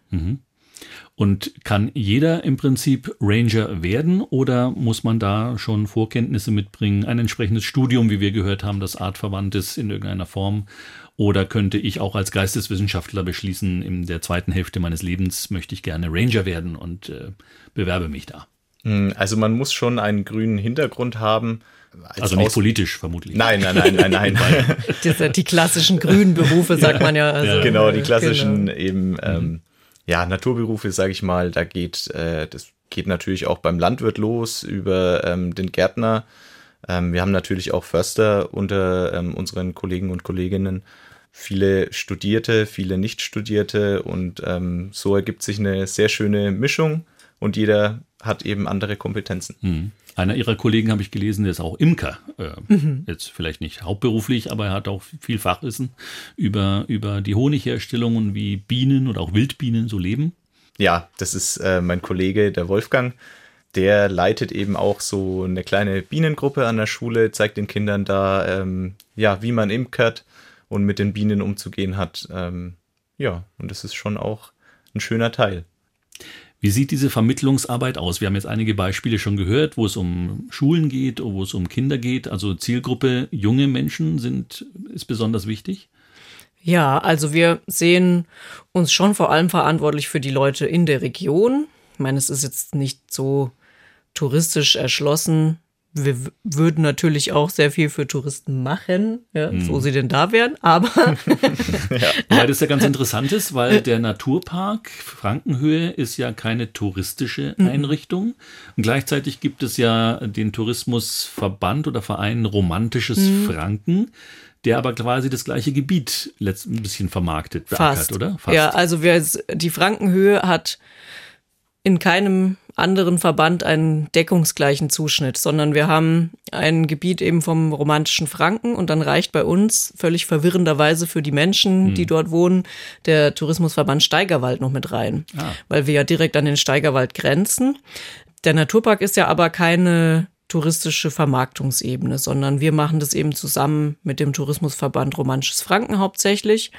Und kann jeder im Prinzip Ranger werden oder muss man da schon Vorkenntnisse mitbringen, ein entsprechendes Studium, wie wir gehört haben, das artverwandt ist in irgendeiner Form? Oder könnte ich auch als Geisteswissenschaftler beschließen, in der zweiten Hälfte meines Lebens möchte ich gerne Ranger werden und bewerbe mich da? Also man muss schon einen grünen Hintergrund haben, Also nicht politisch vermutlich. Nein. Die klassischen grünen Berufe, sagt man ja. Also, genau, die klassischen eben Naturberufe, sage ich mal. Das geht natürlich auch beim Landwirt los, über den Gärtner. Wir haben natürlich auch Förster unter unseren Kollegen und Kolleginnen. Viele Studierte, viele Nicht-Studierte und so ergibt sich eine sehr schöne Mischung und jeder hat eben andere Kompetenzen. Einer Ihrer Kollegen, habe ich gelesen, der ist auch Imker. Jetzt vielleicht nicht hauptberuflich, aber er hat auch viel Fachwissen über die Honigherstellung und wie Bienen oder auch Wildbienen so leben. Ja, das ist mein Kollege, der Wolfgang. Der leitet eben auch so eine kleine Bienengruppe an der Schule, zeigt den Kindern da, wie man imkert und mit den Bienen umzugehen hat. Und das ist schon auch ein schöner Teil. Wie sieht diese Vermittlungsarbeit aus? Wir haben jetzt einige Beispiele schon gehört, wo es um Schulen geht, wo es um Kinder geht. Also Zielgruppe junge Menschen ist besonders wichtig. Ja, also wir sehen uns schon vor allem verantwortlich für die Leute in der Region. Ich meine, es ist jetzt nicht so touristisch erschlossen. Wir würden natürlich auch sehr viel für Touristen machen, so sie denn da wären, aber Weil das ja ganz interessant ist, weil der Naturpark Frankenhöhe ist ja keine touristische Einrichtung und gleichzeitig gibt es ja den Tourismusverband oder Verein Romantisches Franken, der aber quasi das gleiche Gebiet ein bisschen vermarktet, beackert, oder? Fast. Ja, also die Frankenhöhe hat in keinem anderen Verband einen deckungsgleichen Zuschnitt, sondern wir haben ein Gebiet eben vom romantischen Franken und dann reicht bei uns völlig verwirrenderweise für die Menschen, die dort wohnen, der Tourismusverband Steigerwald noch mit rein, weil wir ja direkt an den Steigerwald grenzen. Der Naturpark ist ja aber keine touristische Vermarktungsebene, sondern wir machen das eben zusammen mit dem Tourismusverband Romantisches Franken hauptsächlich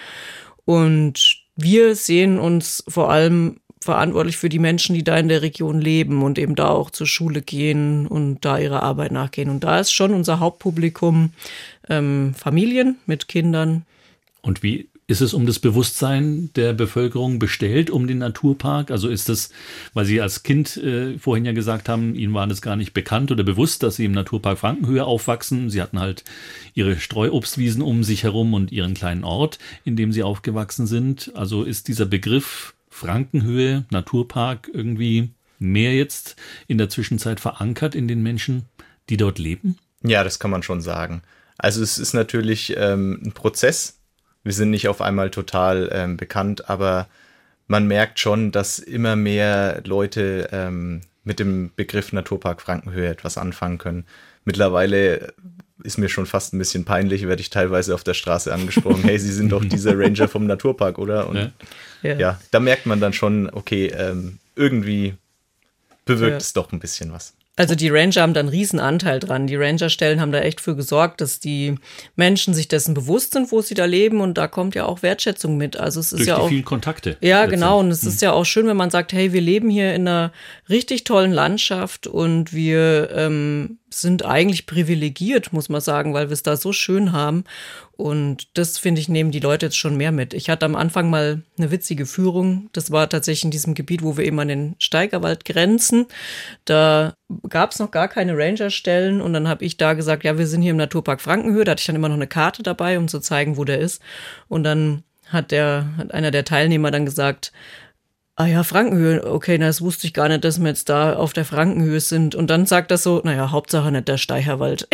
und wir sehen uns vor allem verantwortlich für die Menschen, die da in der Region leben und eben da auch zur Schule gehen und da ihrer Arbeit nachgehen. Und da ist schon unser Hauptpublikum Familien mit Kindern. Und wie ist es um das Bewusstsein der Bevölkerung bestellt, um den Naturpark? Also ist das, weil Sie als Kind vorhin ja gesagt haben, Ihnen war das gar nicht bekannt oder bewusst, dass Sie im Naturpark Frankenhöhe aufwachsen. Sie hatten halt Ihre Streuobstwiesen um sich herum und Ihren kleinen Ort, in dem Sie aufgewachsen sind. Also ist dieser Begriff Frankenhöhe, Naturpark irgendwie mehr jetzt in der Zwischenzeit verankert in den Menschen, die dort leben? Ja, das kann man schon sagen. Also es ist natürlich ein Prozess. Wir sind nicht auf einmal total bekannt, aber man merkt schon, dass immer mehr Leute mit dem Begriff Naturpark Frankenhöhe etwas anfangen können. Mittlerweile ist mir schon fast ein bisschen peinlich, werde ich teilweise auf der Straße angesprochen, hey, Sie sind doch dieser Ranger vom Naturpark, oder? Und ja, da merkt man dann schon, okay, irgendwie bewirkt es doch ein bisschen was. Also die Ranger haben da einen riesen Anteil dran. Die Rangerstellen haben da echt für gesorgt, dass die Menschen sich dessen bewusst sind, wo sie da leben und da kommt ja auch Wertschätzung mit. Also es ist durch ja die auch vielen Kontakte. Ja, genau. Und es ist ja auch schön, wenn man sagt, hey, wir leben hier in einer richtig tollen Landschaft und wir sind eigentlich privilegiert, muss man sagen, weil wir es da so schön haben. Und das, finde ich, nehmen die Leute jetzt schon mehr mit. Ich hatte am Anfang mal eine witzige Führung. Das war tatsächlich in diesem Gebiet, wo wir eben an den Steigerwald grenzen. Da gab es noch gar keine Rangerstellen. Und dann habe ich da gesagt, ja, wir sind hier im Naturpark Frankenhöhe. Da hatte ich dann immer noch eine Karte dabei, um zu zeigen, wo der ist. Und dann hat einer der Teilnehmer dann gesagt, ah ja, Frankenhöhe, okay, das wusste ich gar nicht, dass wir jetzt da auf der Frankenhöhe sind. Und dann sagt das so, naja, Hauptsache nicht der Steigerwald.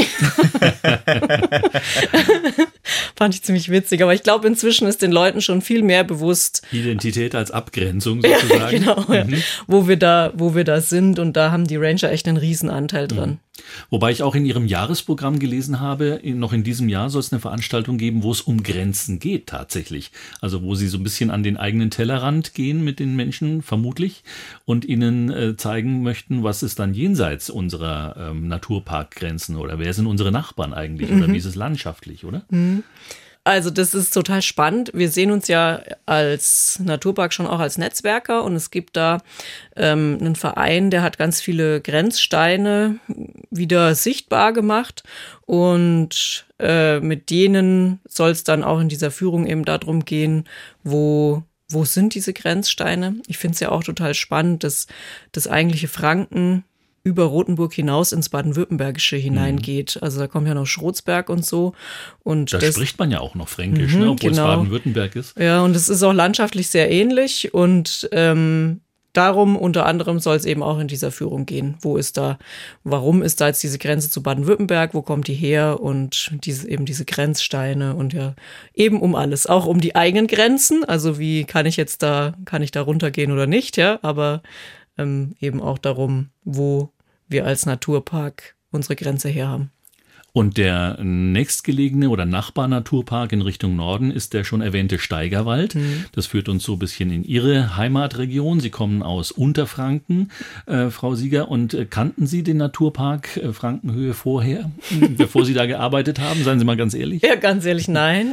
Fand ich ziemlich witzig, aber ich glaube, inzwischen ist den Leuten schon viel mehr bewusst. Identität als Abgrenzung sozusagen. Ja, genau, ja. Wo wir da sind und da haben die Ranger echt einen riesen Anteil dran. Wobei ich auch in Ihrem Jahresprogramm gelesen habe, noch in diesem Jahr soll es eine Veranstaltung geben, wo es um Grenzen geht tatsächlich. Also wo Sie so ein bisschen an den eigenen Tellerrand gehen mit den Menschen, vermutlich, und ihnen zeigen möchten, was ist dann jenseits unserer Naturparkgrenzen oder wer sind unsere Nachbarn eigentlich oder wie ist es landschaftlich, oder? Also das ist total spannend. Wir sehen uns ja als Naturpark schon auch als Netzwerker und es gibt da einen Verein, der hat ganz viele Grenzsteine wieder sichtbar gemacht und mit denen soll es dann auch in dieser Führung eben darum gehen, wo sind diese Grenzsteine? Ich finde es ja auch total spannend, dass das eigentliche Franken über Rothenburg hinaus ins Baden-Württembergische hineingeht. Also da kommt ja noch Schrotzberg und so. Und da spricht man ja auch noch Fränkisch, ne? Obwohl es Baden-Württemberg ist. Ja, und es ist auch landschaftlich sehr ähnlich und darum unter anderem soll es eben auch in dieser Führung gehen. Warum ist da jetzt diese Grenze zu Baden-Württemberg? Wo kommt die her? Und diese Grenzsteine und ja, eben um alles. Auch um die eigenen Grenzen. Also wie kann ich da runtergehen oder nicht? Ja, aber eben auch darum, wo wir als Naturpark unsere Grenze her haben. Und der nächstgelegene oder Nachbarnaturpark in Richtung Norden ist der schon erwähnte Steigerwald. Das führt uns so ein bisschen in Ihre Heimatregion. Sie kommen aus Unterfranken, Frau Sieger. Und kannten Sie den Naturpark Frankenhöhe vorher, bevor Sie da gearbeitet haben? Seien Sie mal ganz ehrlich. Ja, ganz ehrlich, nein.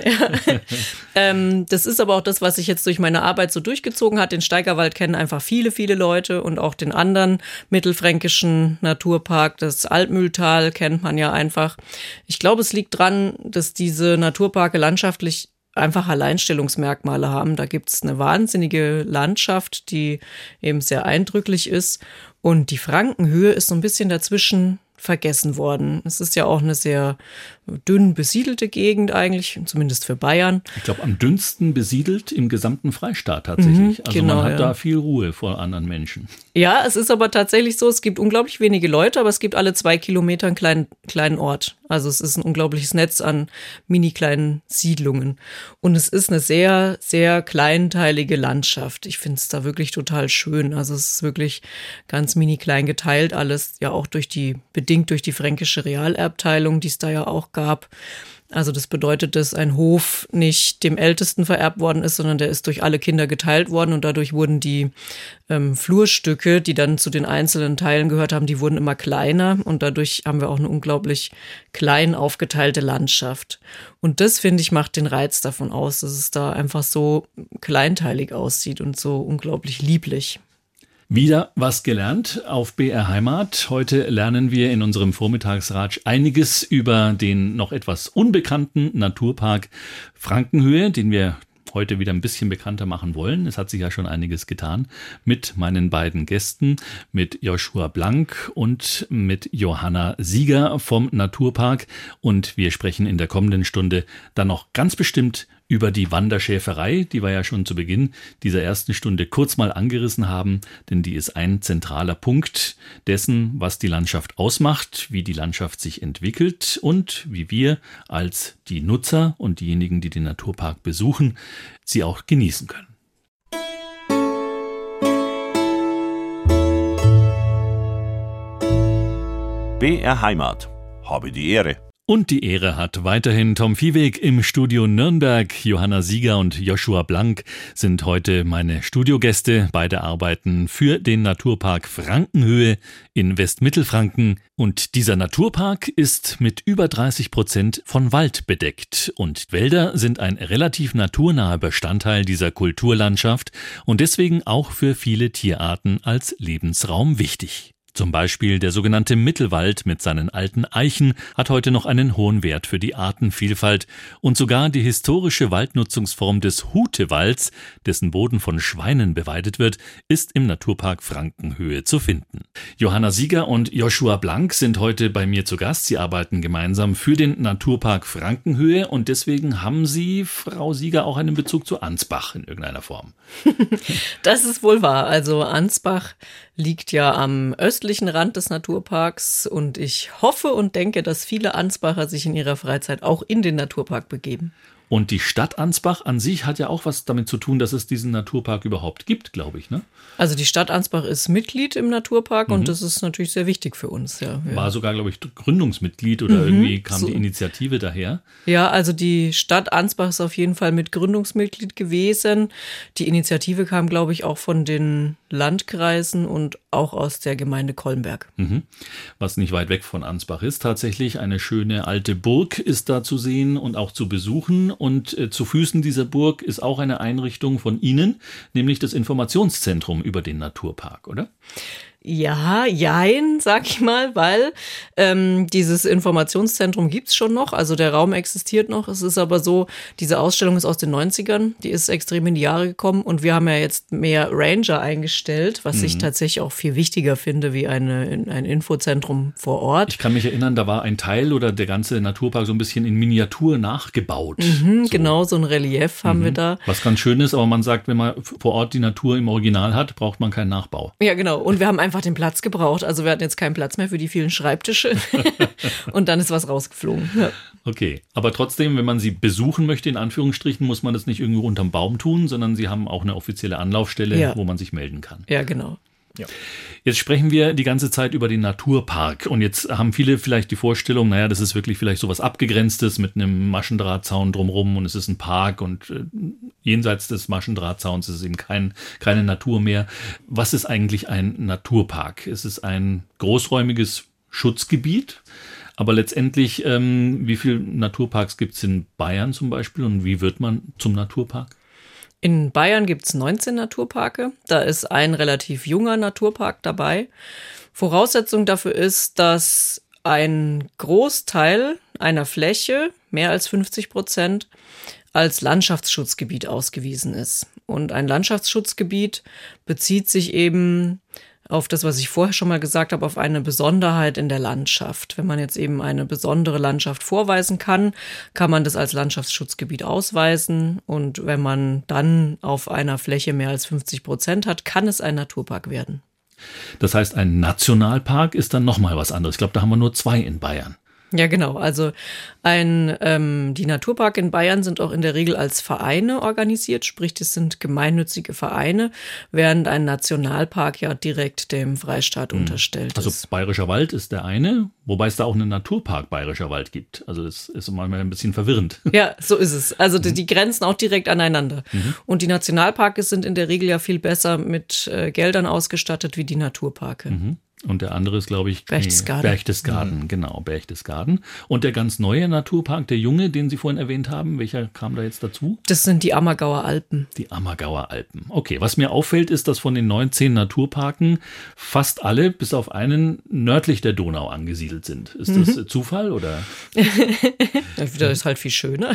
Das ist aber auch das, was sich jetzt durch meine Arbeit so durchgezogen hat. Den Steigerwald kennen einfach viele, viele Leute und auch den anderen mittelfränkischen Naturpark, das Altmühltal, kennt man ja einfach. Ich glaube, es liegt dran, dass diese Naturparke landschaftlich einfach Alleinstellungsmerkmale haben. Da gibt es eine wahnsinnige Landschaft, die eben sehr eindrücklich ist. Und die Frankenhöhe ist so ein bisschen dazwischen vergessen worden. Es ist ja auch eine sehr dünn besiedelte Gegend eigentlich, zumindest für Bayern. Ich glaube, am dünnsten besiedelt im gesamten Freistaat tatsächlich. Also man hat da viel Ruhe vor anderen Menschen. Ja, es ist aber tatsächlich so, es gibt unglaublich wenige Leute, aber es gibt alle 2 Kilometer einen kleinen Ort. Also es ist ein unglaubliches Netz an mini kleinen Siedlungen. Und es ist eine sehr, sehr kleinteilige Landschaft. Ich finde es da wirklich total schön. Also es ist wirklich ganz mini klein geteilt alles, ja auch bedingt durch die fränkische Realerbteilung, die es da ja auch gab. Also das bedeutet, dass ein Hof nicht dem Ältesten vererbt worden ist, sondern der ist durch alle Kinder geteilt worden und dadurch wurden die Flurstücke, die dann zu den einzelnen Teilen gehört haben, die wurden immer kleiner und dadurch haben wir auch eine unglaublich klein aufgeteilte Landschaft. Und das, finde ich, macht den Reiz davon aus, dass es da einfach so kleinteilig aussieht und so unglaublich lieblich. Wieder was gelernt auf BR Heimat. Heute lernen wir in unserem Vormittagsratsch einiges über den noch etwas unbekannten Naturpark Frankenhöhe, den wir heute wieder ein bisschen bekannter machen wollen. Es hat sich ja schon einiges getan mit meinen beiden Gästen, mit Joshua Blank und mit Johanna Sieger vom Naturpark. Und wir sprechen in der kommenden Stunde dann noch ganz bestimmt über die Wanderschäferei, die wir ja schon zu Beginn dieser ersten Stunde kurz mal angerissen haben, denn die ist ein zentraler Punkt dessen, was die Landschaft ausmacht, wie die Landschaft sich entwickelt und wie wir als die Nutzer und diejenigen, die den Naturpark besuchen, sie auch genießen können. BR Heimat. Habe die Ehre. Und die Ehre hat weiterhin Tom Viehweg im Studio Nürnberg. Johanna Sieger und Joshua Blank sind heute meine Studiogäste. Beide arbeiten für den Naturpark Frankenhöhe in Westmittelfranken. Und dieser Naturpark ist mit über 30% von Wald bedeckt. Und Wälder sind ein relativ naturnaher Bestandteil dieser Kulturlandschaft und deswegen auch für viele Tierarten als Lebensraum wichtig. Zum Beispiel der sogenannte Mittelwald mit seinen alten Eichen hat heute noch einen hohen Wert für die Artenvielfalt und sogar die historische Waldnutzungsform des Hutewalds, dessen Boden von Schweinen beweidet wird, ist im Naturpark Frankenhöhe zu finden. Johanna Sieger und Joshua Blank sind heute bei mir zu Gast. Sie arbeiten gemeinsam für den Naturpark Frankenhöhe und deswegen haben Sie, Frau Sieger, auch einen Bezug zu Ansbach in irgendeiner Form. Das ist wohl wahr. Also Ansbach liegt ja am östlichen Rand des Naturparks und ich hoffe und denke, dass viele Ansbacher sich in ihrer Freizeit auch in den Naturpark begeben. Und die Stadt Ansbach an sich hat ja auch was damit zu tun, dass es diesen Naturpark überhaupt gibt, glaube ich, ne? Also die Stadt Ansbach ist Mitglied im Naturpark und das ist natürlich sehr wichtig für uns. Ja. War sogar, glaube ich, Gründungsmitglied oder irgendwie kam die Initiative daher. Ja, also die Stadt Ansbach ist auf jeden Fall mit Gründungsmitglied gewesen. Die Initiative kam, glaube ich, auch von den Landkreisen und auch aus der Gemeinde Kolmberg. Was nicht weit weg von Ansbach ist tatsächlich. Eine schöne alte Burg ist da zu sehen und auch zu besuchen. Und zu Füßen dieser Burg ist auch eine Einrichtung von Ihnen, nämlich das Informationszentrum über den Naturpark, oder? Ja, jein, sag ich mal, weil dieses Informationszentrum gibt's schon noch, also der Raum existiert noch. Es ist aber so, diese Ausstellung ist aus den 90ern, die ist extrem in die Jahre gekommen und wir haben ja jetzt mehr Ranger eingestellt, was ich tatsächlich auch viel wichtiger finde wie ein Infozentrum vor Ort. Ich kann mich erinnern, da war ein Teil oder der ganze Naturpark so ein bisschen in Miniatur nachgebaut. So. Genau, so ein Relief haben wir da. Was ganz schön ist, aber man sagt, wenn man vor Ort die Natur im Original hat, braucht man keinen Nachbau. Ja, genau. Und wir haben einfach den Platz gebraucht. Also wir hatten jetzt keinen Platz mehr für die vielen Schreibtische. Und dann ist was rausgeflogen. Ja. Okay, aber trotzdem, wenn man sie besuchen möchte, in Anführungsstrichen, muss man das nicht irgendwo unterm Baum tun, sondern sie haben auch eine offizielle Anlaufstelle, wo man sich melden kann. Ja, genau. Ja. Jetzt sprechen wir die ganze Zeit über den Naturpark und jetzt haben viele vielleicht die Vorstellung, naja, das ist wirklich vielleicht sowas Abgegrenztes mit einem Maschendrahtzaun drumherum und es ist ein Park und jenseits des Maschendrahtzauns ist es eben keine Natur mehr. Was ist eigentlich ein Naturpark? Es ist ein großräumiges Schutzgebiet, aber letztendlich, wie viele Naturparks gibt es in Bayern zum Beispiel und wie wird man zum Naturpark? In Bayern gibt es 19 Naturparke. Da ist ein relativ junger Naturpark dabei. Voraussetzung dafür ist, dass ein Großteil einer Fläche, mehr als 50%, als Landschaftsschutzgebiet ausgewiesen ist. Und ein Landschaftsschutzgebiet bezieht sich eben auf das, was ich vorher schon mal gesagt habe, auf eine Besonderheit in der Landschaft. Wenn man jetzt eben eine besondere Landschaft vorweisen kann, kann man das als Landschaftsschutzgebiet ausweisen. Und wenn man dann auf einer Fläche mehr als 50% hat, kann es ein Naturpark werden. Das heißt, ein Nationalpark ist dann nochmal was anderes. Ich glaube, da haben wir nur 2 in Bayern. Ja, genau. Also die Naturparke in Bayern sind auch in der Regel als Vereine organisiert, sprich, das sind gemeinnützige Vereine, während ein Nationalpark ja direkt dem Freistaat unterstellt ist. Also Bayerischer Wald ist der eine, wobei es da auch einen Naturpark Bayerischer Wald gibt. Also das ist manchmal ein bisschen verwirrend. Ja, so ist es. Also die grenzen auch direkt aneinander. Und die Nationalparke sind in der Regel ja viel besser mit Geldern ausgestattet wie die Naturparke. Und der andere ist, glaube ich, Berchtesgaden. Berchtesgaden, genau, Berchtesgaden. Und der ganz neue Naturpark, der junge, den Sie vorhin erwähnt haben, welcher kam da jetzt dazu? Das sind die Ammergauer Alpen. Die Ammergauer Alpen. Okay, was mir auffällt, ist, dass von den 19 Naturparken fast alle, bis auf einen, nördlich der Donau angesiedelt sind. Ist das Zufall oder? Das ist halt viel schöner.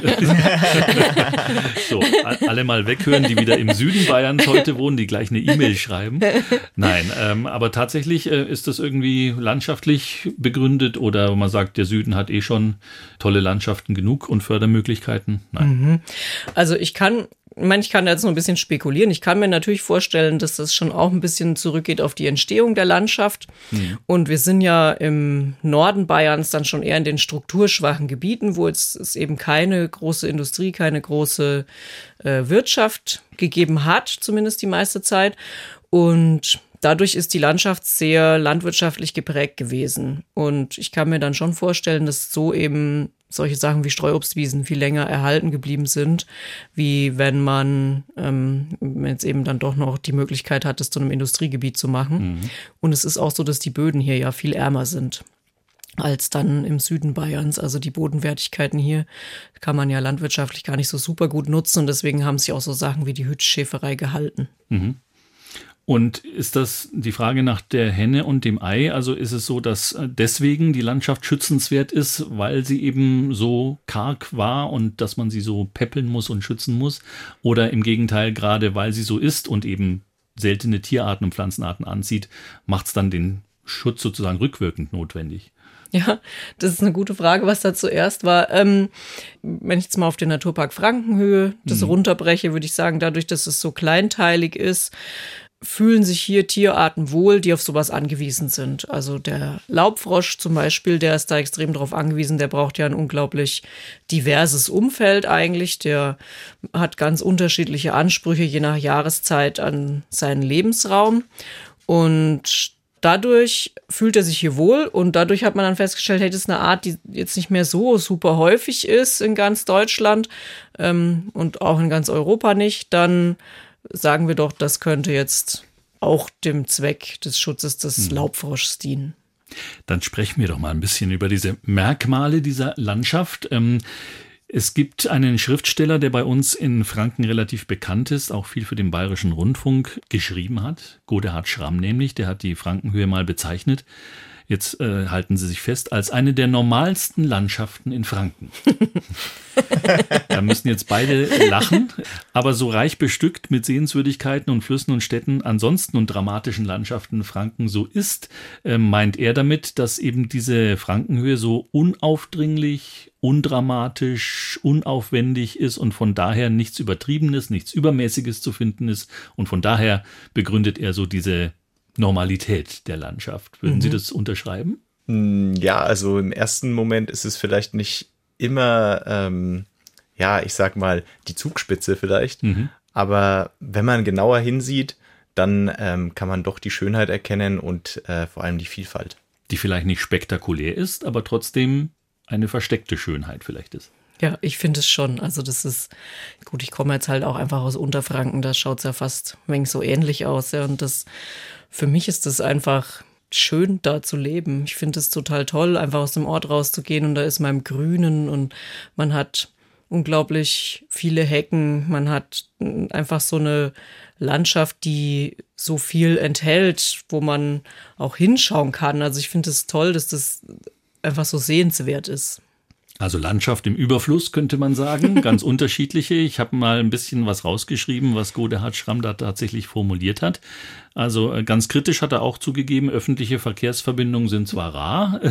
So, alle mal weghören, die wieder im Süden Bayerns heute wohnen, die gleich eine E-Mail schreiben. Nein, aber tatsächlich ist das irgendwie landschaftlich begründet oder man sagt, der Süden hat eh schon tolle Landschaften genug und Fördermöglichkeiten? Nein. Also ich kann jetzt nur ein bisschen spekulieren. Ich kann mir natürlich vorstellen, dass das schon auch ein bisschen zurückgeht auf die Entstehung der Landschaft. Und wir sind ja im Norden Bayerns dann schon eher in den strukturschwachen Gebieten, wo es eben keine große Industrie, keine große Wirtschaft gegeben hat, zumindest die meiste Zeit. Und dadurch ist die Landschaft sehr landwirtschaftlich geprägt gewesen. Und ich kann mir dann schon vorstellen, dass so eben solche Sachen wie Streuobstwiesen viel länger erhalten geblieben sind, wie wenn man jetzt eben dann doch noch die Möglichkeit hat, es zu einem Industriegebiet zu machen. Und es ist auch so, dass die Böden hier ja viel ärmer sind als dann im Süden Bayerns. Also die Bodenwertigkeiten hier kann man ja landwirtschaftlich gar nicht so super gut nutzen und deswegen haben sich auch so Sachen wie die Hütschschäferei gehalten. Und ist das die Frage nach der Henne und dem Ei? Also ist es so, dass deswegen die Landschaft schützenswert ist, weil sie eben so karg war und dass man sie so peppeln muss und schützen muss? Oder im Gegenteil, gerade weil sie so ist und eben seltene Tierarten und Pflanzenarten anzieht, macht es dann den Schutz sozusagen rückwirkend notwendig? Ja, das ist eine gute Frage, was da zuerst war. Wenn ich jetzt mal auf den Naturpark Frankenhöhe das runterbreche, würde ich sagen, dadurch, dass es so kleinteilig ist, fühlen sich hier Tierarten wohl, die auf sowas angewiesen sind. Also der Laubfrosch zum Beispiel, der ist da extrem drauf angewiesen. Der braucht ja ein unglaublich diverses Umfeld eigentlich. Der hat ganz unterschiedliche Ansprüche je nach Jahreszeit an seinen Lebensraum. Und dadurch fühlt er sich hier wohl und dadurch hat man dann festgestellt, hey, das ist eine Art, die jetzt nicht mehr so super häufig ist in ganz Deutschland und auch in ganz Europa nicht. Dann sagen wir doch, das könnte jetzt auch dem Zweck des Schutzes des Laubfroschs dienen. Dann sprechen wir doch mal ein bisschen über diese Merkmale dieser Landschaft. Es gibt einen Schriftsteller, der bei uns in Franken relativ bekannt ist, auch viel für den Bayerischen Rundfunk geschrieben hat. Godehard Schramm nämlich, der hat die Frankenhöhe mal bezeichnet. Jetzt halten Sie sich fest, als eine der normalsten Landschaften in Franken. Da müssen jetzt beide lachen, aber so reich bestückt mit Sehenswürdigkeiten und Flüssen und Städten ansonsten und dramatischen Landschaften Franken so ist, meint er damit, dass eben diese Frankenhöhe so unaufdringlich, undramatisch, unaufwendig ist und von daher nichts Übertriebenes, nichts Übermäßiges zu finden ist. Und von daher begründet er so diese Normalität der Landschaft. Würden Sie das unterschreiben? Ja, also im ersten Moment ist es vielleicht nicht immer, ich sag mal, die Zugspitze vielleicht. Aber wenn man genauer hinsieht, dann kann man doch die Schönheit erkennen und vor allem die Vielfalt. Die vielleicht nicht spektakulär ist, aber trotzdem eine versteckte Schönheit vielleicht ist. Ja, ich finde es schon. Also das ist, gut, ich komme jetzt halt auch einfach aus Unterfranken, da schaut es ja fast ein wenig so ähnlich aus. Ja, und für mich ist es einfach schön, da zu leben. Ich finde es total toll, einfach aus dem Ort rauszugehen und da ist man im Grünen und man hat unglaublich viele Hecken. Man hat einfach so eine Landschaft, die so viel enthält, wo man auch hinschauen kann. Also ich finde es toll, dass das einfach so sehenswert ist. Also Landschaft im Überfluss, könnte man sagen, ganz unterschiedliche. Ich habe mal ein bisschen was rausgeschrieben, was Godehard Schramm da tatsächlich formuliert hat. Also ganz kritisch hat er auch zugegeben, öffentliche Verkehrsverbindungen sind zwar rar,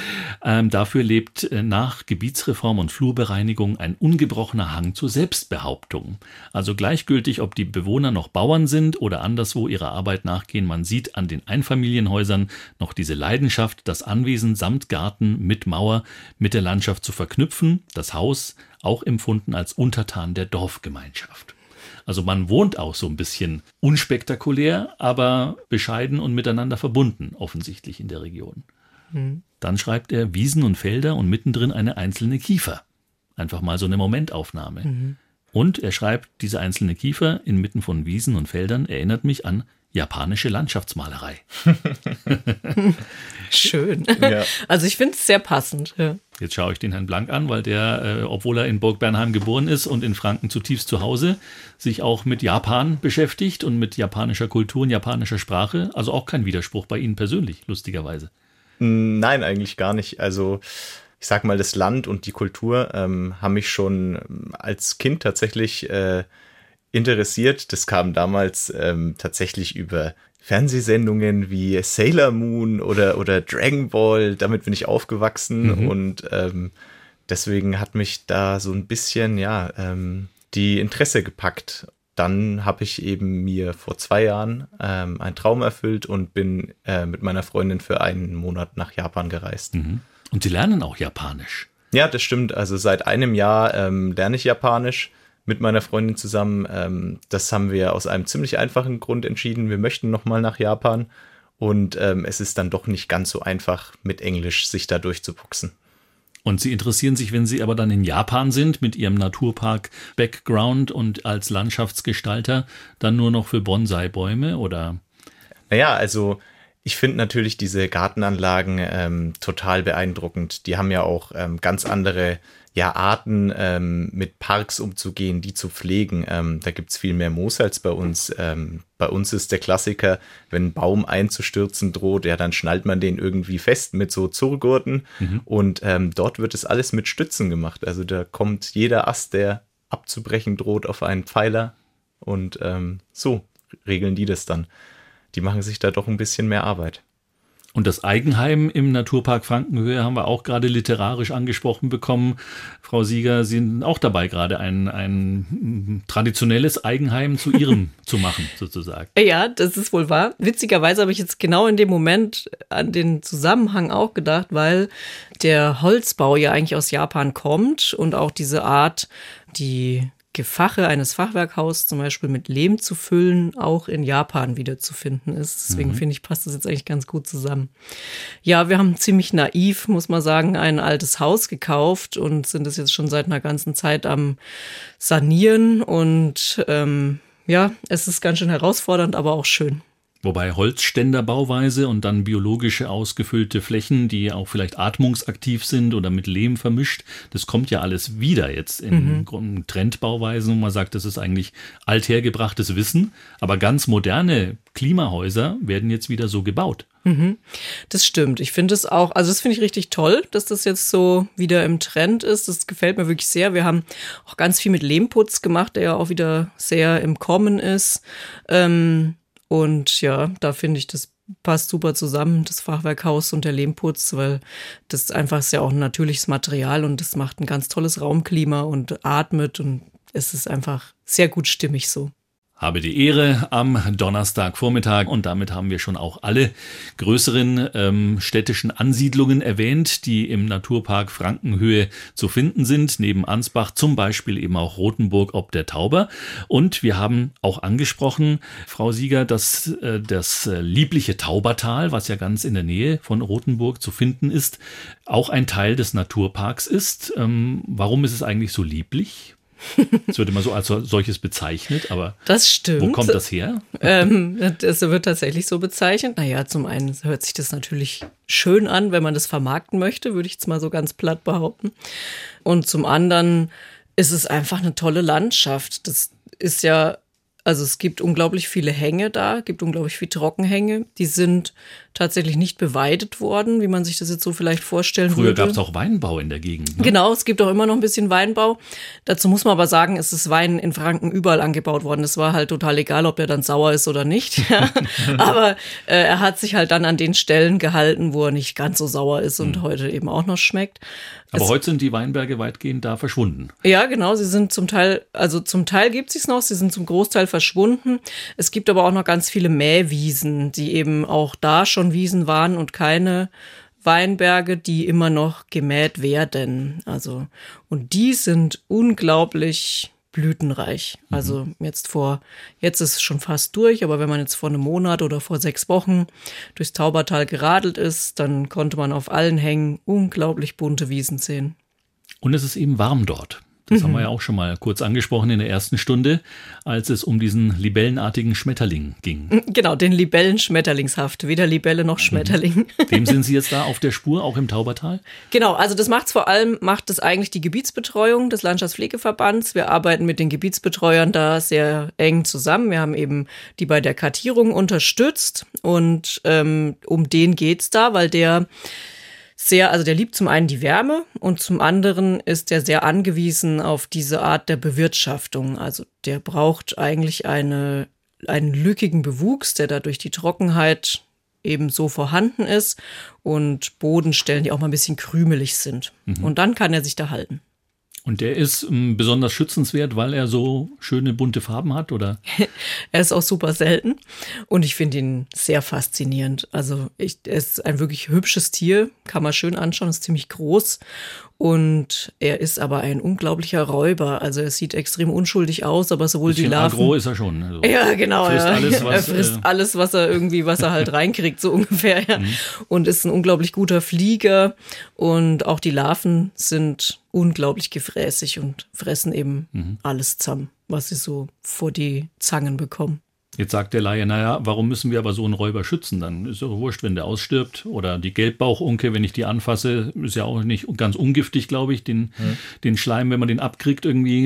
dafür lebt nach Gebietsreform und Flurbereinigung ein ungebrochener Hang zur Selbstbehauptung. Also gleichgültig, ob die Bewohner noch Bauern sind oder anderswo ihrer Arbeit nachgehen, man sieht an den Einfamilienhäusern noch diese Leidenschaft, das Anwesen samt Garten mit Mauer mit der Landschaft zu verknüpfen, das Haus auch empfunden als Untertan der Dorfgemeinschaft. Also man wohnt auch so ein bisschen unspektakulär, aber bescheiden und miteinander verbunden, offensichtlich in der Region. Dann schreibt er Wiesen und Felder und mittendrin eine einzelne Kiefer. Einfach mal so eine Momentaufnahme. Und er schreibt, diese einzelne Kiefer inmitten von Wiesen und Feldern erinnert mich an japanische Landschaftsmalerei. Schön. Ja. Also ich finde es sehr passend. Ja. Jetzt schaue ich den Herrn Blank an, weil der, obwohl er in Burg Bernheim geboren ist und in Franken zutiefst zu Hause, sich auch mit Japan beschäftigt und mit japanischer Kultur und japanischer Sprache. Also auch kein Widerspruch bei Ihnen persönlich, lustigerweise. Nein, eigentlich gar nicht. Also ich sag mal, das Land und die Kultur haben mich schon als Kind tatsächlich interessiert. Das kam damals tatsächlich über Fernsehsendungen wie Sailor Moon oder Dragon Ball. Damit bin ich aufgewachsen und deswegen hat mich da so ein bisschen die Interesse gepackt. Dann habe ich eben mir vor 2 Jahren einen Traum erfüllt und bin mit meiner Freundin für einen Monat nach Japan gereist. Und Sie lernen auch Japanisch. Ja, das stimmt. Also seit einem Jahr lerne ich Japanisch mit meiner Freundin zusammen. Das haben wir aus einem ziemlich einfachen Grund entschieden. Wir möchten nochmal nach Japan und es ist dann doch nicht ganz so einfach, mit Englisch sich da durchzupuxen. Und Sie interessieren sich, wenn Sie aber dann in Japan sind, mit Ihrem Naturpark-Background und als Landschaftsgestalter, dann nur noch für Bonsai-Bäume, oder? Naja, also ich finde natürlich diese Gartenanlagen total beeindruckend. Die haben ja auch ganz andere Arten, mit Parks umzugehen, die zu pflegen. Da gibt es viel mehr Moos als bei uns. Bei uns ist der Klassiker, wenn ein Baum einzustürzen droht, dann schnallt man den irgendwie fest mit so Zurgurten. Und dort wird es alles mit Stützen gemacht. Also da kommt jeder Ast, der abzubrechen droht, auf einen Pfeiler. Und so regeln die das dann. Die machen sich da doch ein bisschen mehr Arbeit. Und das Eigenheim im Naturpark Frankenhöhe haben wir auch gerade literarisch angesprochen bekommen. Frau Sieger, Sie sind auch dabei, gerade ein traditionelles Eigenheim zu Ihrem zu machen, sozusagen. Ja, das ist wohl wahr. Witzigerweise habe ich jetzt genau in dem Moment an den Zusammenhang auch gedacht, weil der Holzbau ja eigentlich aus Japan kommt und auch diese Art, die Gefache eines Fachwerkhauses zum Beispiel mit Lehm zu füllen, auch in Japan wiederzufinden ist. Deswegen finde ich, passt das jetzt eigentlich ganz gut zusammen. Ja, wir haben ziemlich naiv, muss man sagen, ein altes Haus gekauft und sind es jetzt schon seit einer ganzen Zeit am Sanieren. Und es ist ganz schön herausfordernd, aber auch schön. Wobei Holzständerbauweise und dann biologische ausgefüllte Flächen, die auch vielleicht atmungsaktiv sind oder mit Lehm vermischt, das kommt ja alles wieder jetzt in Trendbauweisen, wo man sagt, das ist eigentlich althergebrachtes Wissen, aber ganz moderne Klimahäuser werden jetzt wieder so gebaut. Das stimmt. Ich finde es auch, also das finde ich richtig toll, dass das jetzt so wieder im Trend ist. Das gefällt mir wirklich sehr. Wir haben auch ganz viel mit Lehmputz gemacht, der ja auch wieder sehr im Kommen ist. Und ja, da finde ich, das passt super zusammen, das Fachwerkhaus und der Lehmputz, weil das einfach ist ja auch ein natürliches Material und das macht ein ganz tolles Raumklima und atmet und es ist einfach sehr gut stimmig so. Habe die Ehre am Donnerstagvormittag und damit haben wir schon auch alle größeren städtischen Ansiedlungen erwähnt, die im Naturpark Frankenhöhe zu finden sind, neben Ansbach zum Beispiel eben auch Rothenburg ob der Tauber. Und wir haben auch angesprochen, Frau Sieger, dass das liebliche Taubertal, was ja ganz in der Nähe von Rothenburg zu finden ist, auch ein Teil des Naturparks ist. Warum ist es eigentlich so lieblich? Es wird immer so als solches bezeichnet, aber das stimmt. Wo kommt das her? Das wird tatsächlich so bezeichnet. Naja, zum einen hört sich das natürlich schön an, wenn man das vermarkten möchte, würde ich jetzt mal so ganz platt behaupten. Und zum anderen ist es einfach eine tolle Landschaft. Das ist ja, also es gibt unglaublich viele Hänge da, gibt unglaublich viele Trockenhänge. Die sind tatsächlich nicht beweidet worden, wie man sich das jetzt so vielleicht vorstellen würde. Früher gab es auch Weinbau in der Gegend. Ne? Genau, es gibt auch immer noch ein bisschen Weinbau. Dazu muss man aber sagen, es ist Wein in Franken überall angebaut worden. Es war halt total egal, ob der dann sauer ist oder nicht. Aber er hat sich halt dann an den Stellen gehalten, wo er nicht ganz so sauer ist und heute eben auch noch schmeckt. Aber heute sind die Weinberge weitgehend da verschwunden. Ja, genau. Sie sind zum Teil gibt es noch, sie sind zum Großteil verschwunden. Es gibt aber auch noch ganz viele Mähwiesen, die eben auch da schon Wiesen waren und keine Weinberge, die immer noch gemäht werden. Also, und die sind unglaublich blütenreich. Also jetzt ist es schon fast durch, aber wenn man jetzt vor einem Monat oder vor 6 Wochen durchs Taubertal geradelt ist, dann konnte man auf allen Hängen unglaublich bunte Wiesen sehen. Und es ist eben warm dort. Das haben wir ja auch schon mal kurz angesprochen in der ersten Stunde, als es um diesen libellenartigen Schmetterling ging. Genau, den Libellenschmetterlingshaft, weder Libelle noch Schmetterling. Dem sind Sie jetzt da auf der Spur, auch im Taubertal? Genau, also das macht es eigentlich die Gebietsbetreuung des Landschaftspflegeverbands. Wir arbeiten mit den Gebietsbetreuern da sehr eng zusammen. Wir haben eben die bei der Kartierung unterstützt und um den geht's da, weil der liebt zum einen die Wärme und zum anderen ist der sehr angewiesen auf diese Art der Bewirtschaftung. Also der braucht eigentlich einen lückigen Bewuchs, der da durch die Trockenheit eben so vorhanden ist und Bodenstellen, die auch mal ein bisschen krümelig sind. Und dann kann er sich da halten. Und der ist besonders schützenswert, weil er so schöne bunte Farben hat, oder? Er ist auch super selten und ich finde ihn sehr faszinierend. Also er ist ein wirklich hübsches Tier, kann man schön anschauen, ist ziemlich groß und er ist aber ein unglaublicher Räuber. Also er sieht extrem unschuldig aus, aber sowohl die Larven... Agro ist er schon. Also ja, genau. Er frisst alles, was er halt reinkriegt, so ungefähr. Ja. Und ist ein unglaublich guter Flieger und auch die Larven sind unglaublich gefräßig und fressen eben alles zusammen, was sie so vor die Zangen bekommen. Jetzt sagt der Laie, naja, warum müssen wir aber so einen Räuber schützen? Dann ist doch wurscht, wenn der ausstirbt. Oder die Gelbbauchunke, wenn ich die anfasse, ist ja auch nicht ganz ungiftig, glaube ich, den Schleim, wenn man den abkriegt irgendwie.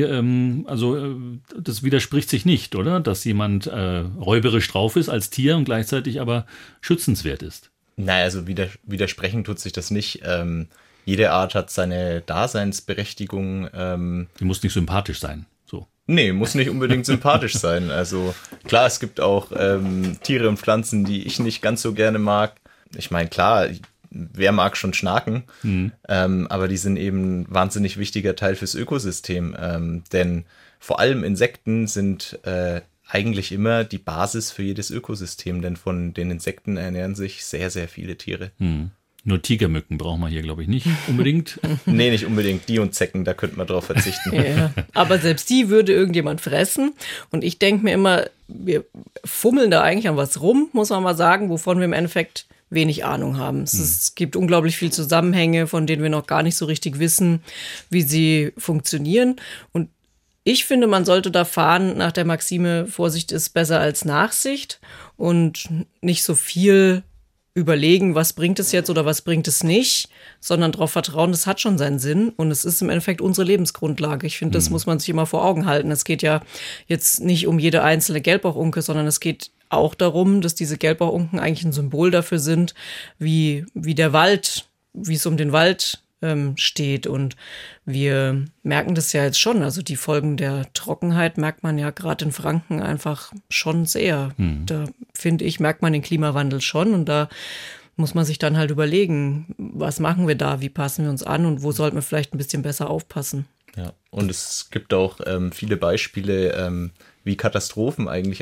Das widerspricht sich nicht, oder? Dass jemand räuberisch drauf ist als Tier und gleichzeitig aber schützenswert ist. Naja, also widersprechen tut sich das nicht. Jede Art hat seine Daseinsberechtigung. Die muss nicht sympathisch sein. So. Nee, muss nicht unbedingt sympathisch sein. Also klar, es gibt auch Tiere und Pflanzen, die ich nicht ganz so gerne mag. Ich meine, klar, wer mag schon Schnaken? Aber die sind eben ein wahnsinnig wichtiger Teil fürs Ökosystem. Denn vor allem Insekten sind eigentlich immer die Basis für jedes Ökosystem. Denn von den Insekten ernähren sich sehr, sehr viele Tiere. Nur Tigermücken brauchen wir hier, glaube ich, nicht unbedingt. Nee, nicht unbedingt. Die und Zecken, da könnte man drauf verzichten. Ja, aber selbst die würde irgendjemand fressen. Und ich denke mir immer, wir fummeln da eigentlich an was rum, muss man mal sagen, wovon wir im Endeffekt wenig Ahnung haben. Es gibt unglaublich viele Zusammenhänge, von denen wir noch gar nicht so richtig wissen, wie sie funktionieren. Und Ich finde, man sollte da fahren nach der Maxime, Vorsicht ist besser als Nachsicht und nicht so viel überlegen, was bringt es jetzt oder was bringt es nicht, sondern darauf vertrauen, das hat schon seinen Sinn und es ist im Endeffekt unsere Lebensgrundlage. Ich finde, das muss man sich immer vor Augen halten. Es geht ja jetzt nicht um jede einzelne Gelbbauchunke, sondern es geht auch darum, dass diese Gelbbauchunken eigentlich ein Symbol dafür sind, wie der Wald, wie es um den Wald steht. Und wir merken das ja jetzt schon. Also die Folgen der Trockenheit merkt man ja gerade in Franken einfach schon sehr. Da finde ich, merkt man den Klimawandel schon. Und da muss man sich dann halt überlegen, was machen wir da, wie passen wir uns an und wo sollten wir vielleicht ein bisschen besser aufpassen. Ja, und es gibt auch viele Beispiele, wie Katastrophen eigentlich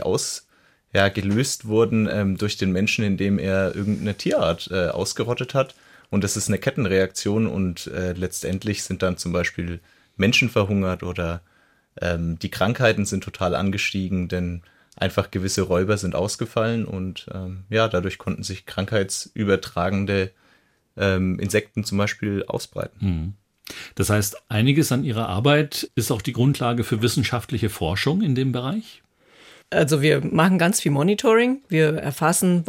gelöst wurden durch den Menschen, indem er irgendeine Tierart ausgerottet hat. Und das ist eine Kettenreaktion und letztendlich sind dann zum Beispiel Menschen verhungert oder die Krankheiten sind total angestiegen, denn einfach gewisse Räuber sind ausgefallen und dadurch konnten sich krankheitsübertragende Insekten zum Beispiel ausbreiten. Das heißt, einiges an Ihrer Arbeit ist auch die Grundlage für wissenschaftliche Forschung in dem Bereich? Also wir machen ganz viel Monitoring. Wir erfassen,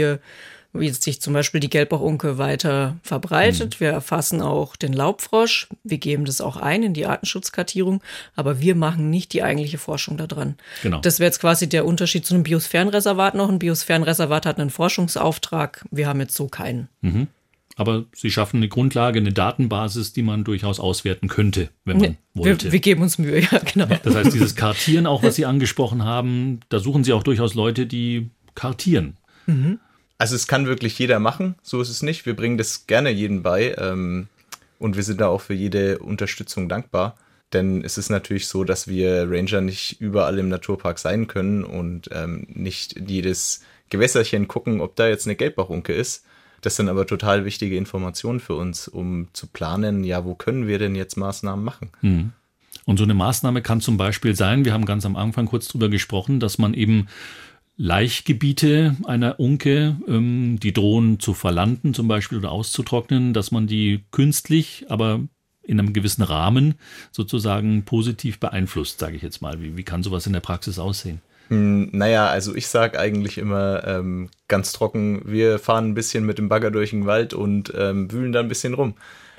wie sich zum Beispiel die Gelbbauchunke weiter verbreitet. Wir erfassen auch den Laubfrosch. Wir geben das auch ein in die Artenschutzkartierung. Aber wir machen nicht die eigentliche Forschung daran. Genau. Das wäre jetzt quasi der Unterschied zu einem Biosphärenreservat noch. Ein Biosphärenreservat hat einen Forschungsauftrag. Wir haben jetzt so keinen. Aber Sie schaffen eine Grundlage, eine Datenbasis, die man durchaus auswerten könnte, wenn man wollte. Wir geben uns Mühe, ja, genau. Das heißt, dieses Kartieren auch, was Sie angesprochen haben, da suchen Sie auch durchaus Leute, die kartieren. Also es kann wirklich jeder machen, so ist es nicht. Wir bringen das gerne jedem bei und wir sind da auch für jede Unterstützung dankbar. Denn es ist natürlich so, dass wir Ranger nicht überall im Naturpark sein können und nicht jedes Gewässerchen gucken, ob da jetzt eine Gelbbauchunke ist. Das sind aber total wichtige Informationen für uns, um zu planen, ja, wo können wir denn jetzt Maßnahmen machen? Und so eine Maßnahme kann zum Beispiel sein, wir haben ganz am Anfang kurz drüber gesprochen, dass man eben Laichgebiete einer Unke, die drohen zu verlanden zum Beispiel oder auszutrocknen, dass man die künstlich, aber in einem gewissen Rahmen sozusagen positiv beeinflusst, sage ich jetzt mal. Wie kann sowas in der Praxis aussehen? Naja, also ich sage eigentlich immer ganz trocken, wir fahren ein bisschen mit dem Bagger durch den Wald und wühlen da ein bisschen rum.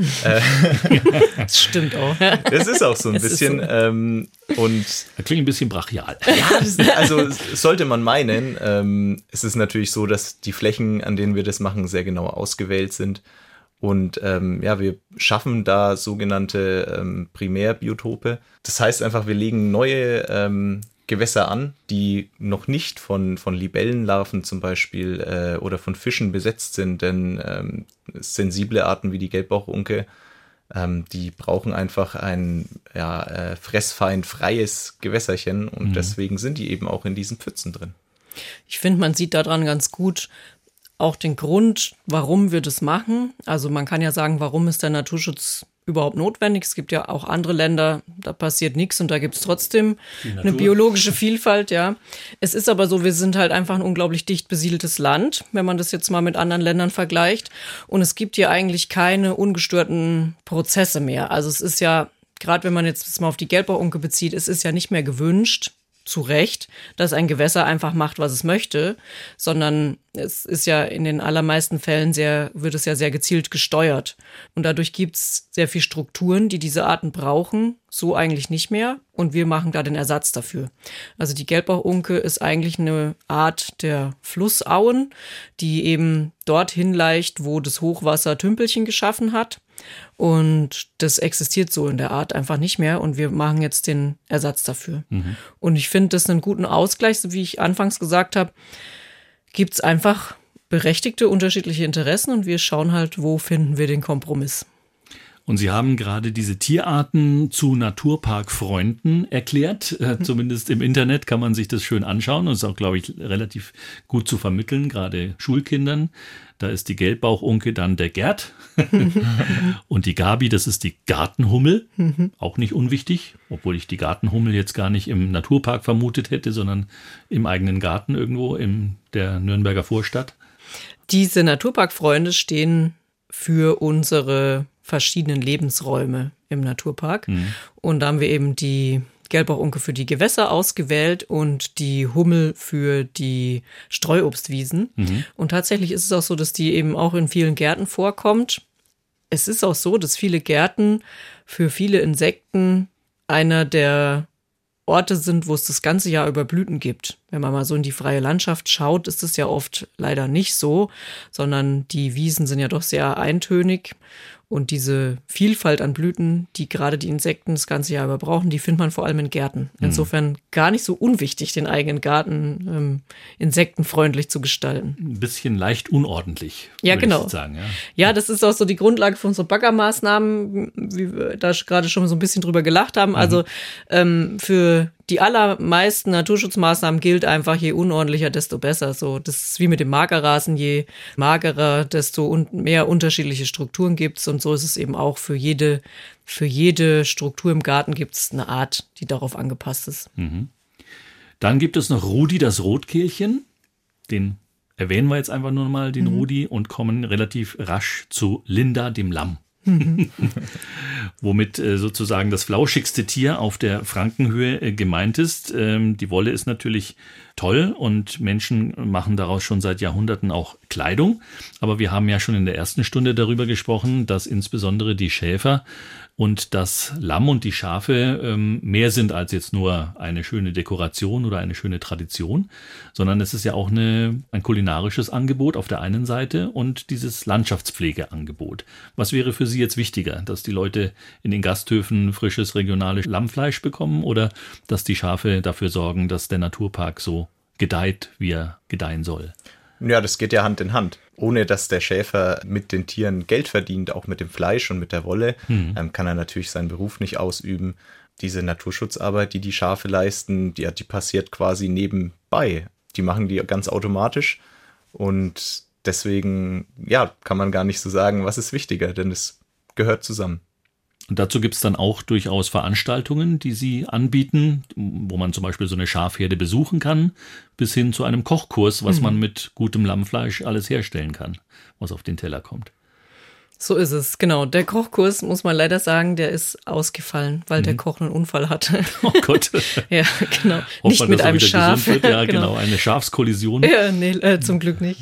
Das stimmt auch. Das ist auch so ein bisschen. So. Und das klingt ein bisschen brachial. Ja, also sollte man meinen. Es ist natürlich so, dass die Flächen, an denen wir das machen, sehr genau ausgewählt sind. Und wir schaffen da sogenannte Primärbiotope. Das heißt einfach, wir legen neue Gewässer an, die noch nicht von Libellenlarven zum Beispiel oder von Fischen besetzt sind, denn sensible Arten wie die Gelbbauchunke, die brauchen einfach ein fressfeindfreies Gewässerchen und deswegen sind die eben auch in diesen Pfützen drin. Ich finde, man sieht daran ganz gut auch den Grund, warum wir das machen. Also man kann ja sagen, warum ist der Naturschutz überhaupt notwendig? Es gibt ja auch andere Länder, da passiert nichts und da gibt es trotzdem eine biologische Vielfalt, ja. Es ist aber so, wir sind halt einfach ein unglaublich dicht besiedeltes Land, wenn man das jetzt mal mit anderen Ländern vergleicht. Und es gibt hier eigentlich keine ungestörten Prozesse mehr. Also es ist ja, gerade wenn man jetzt das mal auf die Gelbbauchunke bezieht, es ist ja nicht mehr gewünscht, zu Recht, dass ein Gewässer einfach macht, was es möchte, sondern es ist ja in den allermeisten Fällen wird es ja sehr gezielt gesteuert. Und dadurch gibt es sehr viel Strukturen, die diese Arten brauchen, so eigentlich nicht mehr. Und wir machen da den Ersatz dafür. Also die Gelbbauchunke ist eigentlich eine Art der Flussauen, die eben dorthin leicht, wo das Hochwasser Tümpelchen geschaffen hat. Und das existiert so in der Art einfach nicht mehr und wir machen jetzt den Ersatz dafür. Und ich finde das einen guten Ausgleich, so wie ich anfangs gesagt habe, gibt es einfach berechtigte unterschiedliche Interessen und wir schauen halt, wo finden wir den Kompromiss. Und Sie haben gerade diese Tierarten zu Naturparkfreunden erklärt. Zumindest im Internet kann man sich das schön anschauen und ist auch, glaube ich, relativ gut zu vermitteln, gerade Schulkindern. Da ist die Gelbbauchunke dann der Gerd und die Gabi, das ist die Gartenhummel, auch nicht unwichtig, obwohl ich die Gartenhummel jetzt gar nicht im Naturpark vermutet hätte, sondern im eigenen Garten irgendwo in der Nürnberger Vorstadt. Diese Naturparkfreunde stehen für unsere verschiedenen Lebensräume im Naturpark. Und da haben wir eben die Gelbbauchunke für die Gewässer ausgewählt und die Hummel für die Streuobstwiesen. Und tatsächlich ist es auch so, dass die eben auch in vielen Gärten vorkommt. Es ist auch so, dass viele Gärten für viele Insekten einer der Orte sind, wo es das ganze Jahr über Blüten gibt. Wenn man mal so in die freie Landschaft schaut, ist es ja oft leider nicht so, sondern die Wiesen sind ja doch sehr eintönig. Und diese Vielfalt an Blüten, die gerade die Insekten das ganze Jahr über brauchen, die findet man vor allem in Gärten. Insofern gar nicht so unwichtig, den eigenen Garten insektenfreundlich zu gestalten. Ein bisschen leicht unordentlich, ja, würde genau. ich sagen. Ja, das ist auch so die Grundlage für unsere Baggermaßnahmen, wie wir da gerade schon so ein bisschen drüber gelacht haben. Also für die allermeisten Naturschutzmaßnahmen gilt einfach, je unordentlicher, desto besser. So, das ist wie mit dem Magerrasen, je magerer, desto mehr unterschiedliche Strukturen gibt's. Und so ist es eben auch für jede Struktur im Garten gibt es eine Art, die darauf angepasst ist. Dann gibt es noch Rudi, das Rotkehlchen. Den erwähnen wir jetzt einfach nur mal, den Rudi, und kommen relativ rasch zu Linda, dem Lamm. Womit sozusagen das flauschigste Tier auf der Frankenhöhe gemeint ist. Die Wolle ist natürlich toll und Menschen machen daraus schon seit Jahrhunderten auch Kleidung. Aber wir haben ja schon in der ersten Stunde darüber gesprochen, dass insbesondere die Schäfer und das Lamm und die Schafe mehr sind als jetzt nur eine schöne Dekoration oder eine schöne Tradition, sondern es ist ja auch ein kulinarisches Angebot auf der einen Seite und dieses Landschaftspflegeangebot. Was wäre für Sie jetzt wichtiger, dass die Leute in den Gasthöfen frisches regionales Lammfleisch bekommen oder dass die Schafe dafür sorgen, dass der Naturpark so gedeiht, wie er gedeihen soll? Ja, das geht ja Hand in Hand. Ohne dass der Schäfer mit den Tieren Geld verdient, auch mit dem Fleisch und mit der Wolle, kann er natürlich seinen Beruf nicht ausüben. Diese Naturschutzarbeit, die Schafe leisten, die passiert quasi nebenbei. Die machen die ganz automatisch und deswegen, ja, kann man gar nicht so sagen, was ist wichtiger, denn es gehört zusammen. Und dazu gibt es dann auch durchaus Veranstaltungen, die Sie anbieten, wo man zum Beispiel so eine Schafherde besuchen kann, bis hin zu einem Kochkurs, was man mit gutem Lammfleisch alles herstellen kann, was auf den Teller kommt. So ist es, genau. Der Kochkurs, muss man leider sagen, der ist ausgefallen, weil der Koch einen Unfall hatte. Oh Gott. Ja, genau. Hofft nicht man, mit dass er einem wieder Schaf. gesund wird. Ja, genau, eine Schafskollision. Ja, nee, zum Glück nicht.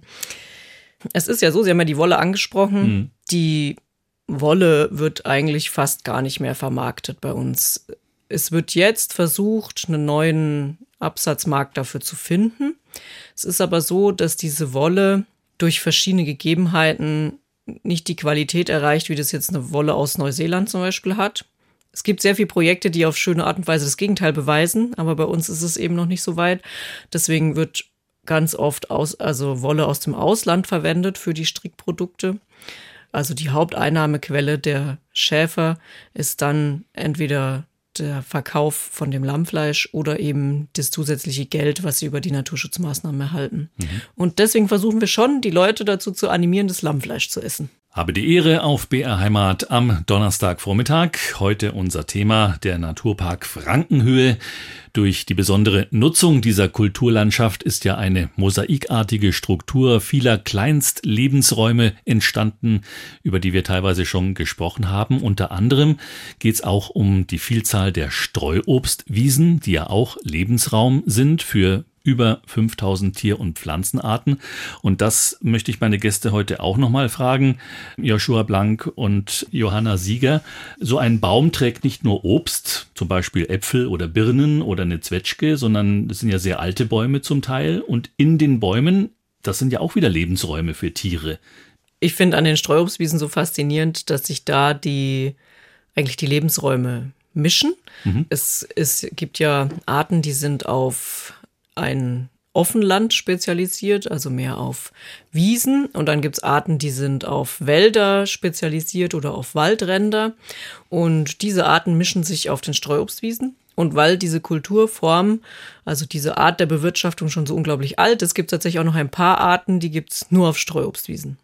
Es ist ja so, Sie haben ja die Wolle angesprochen. Die Wolle wird eigentlich fast gar nicht mehr vermarktet bei uns. Es wird jetzt versucht, einen neuen Absatzmarkt dafür zu finden. Es ist aber so, dass diese Wolle durch verschiedene Gegebenheiten nicht die Qualität erreicht, wie das jetzt eine Wolle aus Neuseeland zum Beispiel hat. Es gibt sehr viele Projekte, die auf schöne Art und Weise das Gegenteil beweisen, aber bei uns ist es eben noch nicht so weit. Deswegen wird ganz oft Wolle aus dem Ausland verwendet für die Strickprodukte. Also die Haupteinnahmequelle der Schäfer ist dann entweder der Verkauf von dem Lammfleisch oder eben das zusätzliche Geld, was sie über die Naturschutzmaßnahmen erhalten. Und deswegen versuchen wir schon, die Leute dazu zu animieren, das Lammfleisch zu essen. Habe die Ehre auf BR Heimat am Donnerstagvormittag. Heute unser Thema, der Naturpark Frankenhöhe. Durch die besondere Nutzung dieser Kulturlandschaft ist ja eine mosaikartige Struktur vieler Kleinstlebensräume entstanden, über die wir teilweise schon gesprochen haben. Unter anderem geht es auch um die Vielzahl der Streuobstwiesen, die ja auch Lebensraum sind für über 5000 Tier- und Pflanzenarten. Und das möchte ich meine Gäste heute auch nochmal fragen, Joshua Blank und Johanna Sieger. So ein Baum trägt nicht nur Obst, zum Beispiel Äpfel oder Birnen oder eine Zwetschge, sondern das sind ja sehr alte Bäume zum Teil. Und in den Bäumen, das sind ja auch wieder Lebensräume für Tiere. Ich finde an den Streuobstwiesen so faszinierend, dass sich da eigentlich die Lebensräume mischen. Es gibt ja Arten, die sind auf ein Offenland spezialisiert, also mehr auf Wiesen. Und dann gibt es Arten, die sind auf Wälder spezialisiert oder auf Waldränder. Und diese Arten mischen sich auf den Streuobstwiesen. Und weil diese Kulturform, also diese Art der Bewirtschaftung schon so unglaublich alt ist, gibt es tatsächlich auch noch ein paar Arten, die gibt es nur auf Streuobstwiesen.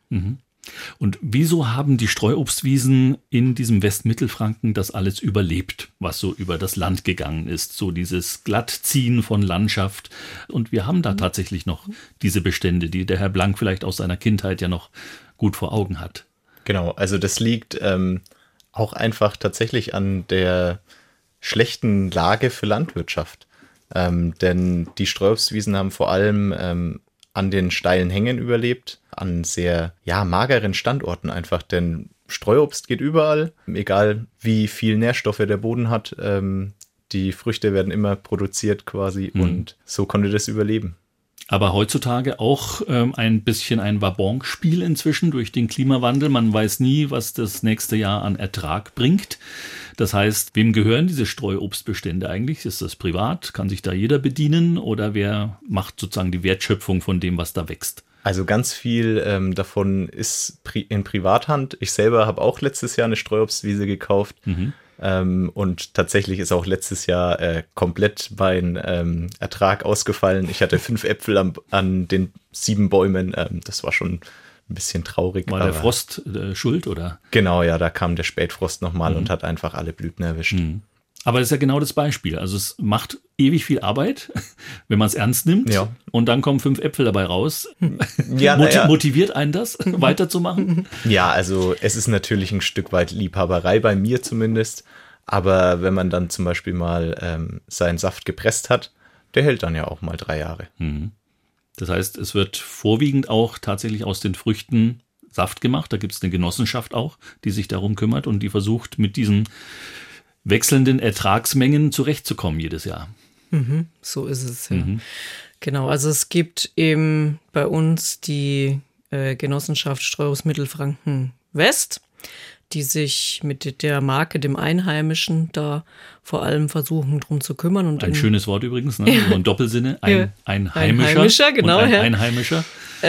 Und wieso haben die Streuobstwiesen in diesem Westmittelfranken das alles überlebt, was so über das Land gegangen ist? So dieses Glattziehen von Landschaft. Und wir haben da tatsächlich noch diese Bestände, die der Herr Blank vielleicht aus seiner Kindheit ja noch gut vor Augen hat. Genau, also das liegt auch einfach tatsächlich an der schlechten Lage für Landwirtschaft. Denn die Streuobstwiesen haben vor allem an den steilen Hängen überlebt, an sehr mageren Standorten einfach, denn Streuobst geht überall, egal wie viel Nährstoffe der Boden hat. Die Früchte werden immer produziert quasi und so konnte das überleben. Aber heutzutage auch ein bisschen ein Wabonspiel inzwischen durch den Klimawandel. Man weiß nie, was das nächste Jahr an Ertrag bringt. Das heißt, wem gehören diese Streuobstbestände eigentlich? Ist das privat? Kann sich da jeder bedienen? Oder wer macht sozusagen die Wertschöpfung von dem, was da wächst? Also ganz viel davon ist in Privathand. Ich selber habe auch letztes Jahr eine Streuobstwiese gekauft. Und tatsächlich ist auch letztes Jahr komplett mein Ertrag ausgefallen. Ich hatte 5 Äpfel an den 7 Bäumen. Das war schon ein bisschen traurig. War der Frost schuld, oder? Genau, ja, da kam der Spätfrost nochmal und hat einfach alle Blüten erwischt. Aber das ist ja genau das Beispiel. Also es macht ewig viel Arbeit, wenn man es ernst nimmt. Ja. Und dann kommen 5 Äpfel dabei raus. Ja, motiviert einen das, weiterzumachen? Ja, also es ist natürlich ein Stück weit Liebhaberei, bei mir zumindest. Aber wenn man dann zum Beispiel mal seinen Saft gepresst hat, der hält dann ja auch mal 3 Jahre. Das heißt, es wird vorwiegend auch tatsächlich aus den Früchten Saft gemacht. Da gibt es eine Genossenschaft auch, die sich darum kümmert und die versucht, mit diesen wechselnden Ertragsmengen zurechtzukommen jedes Jahr. So ist es, ja. Genau, also es gibt eben bei uns die Genossenschaft Streuobstmittelfranken West, die sich mit der Marke, dem Einheimischen, da vor allem versuchen, drum zu kümmern. Und ein schönes Wort übrigens, ne? Ja. Im Doppelsinne, ein Heimischer, genau, und ein Einheimischer.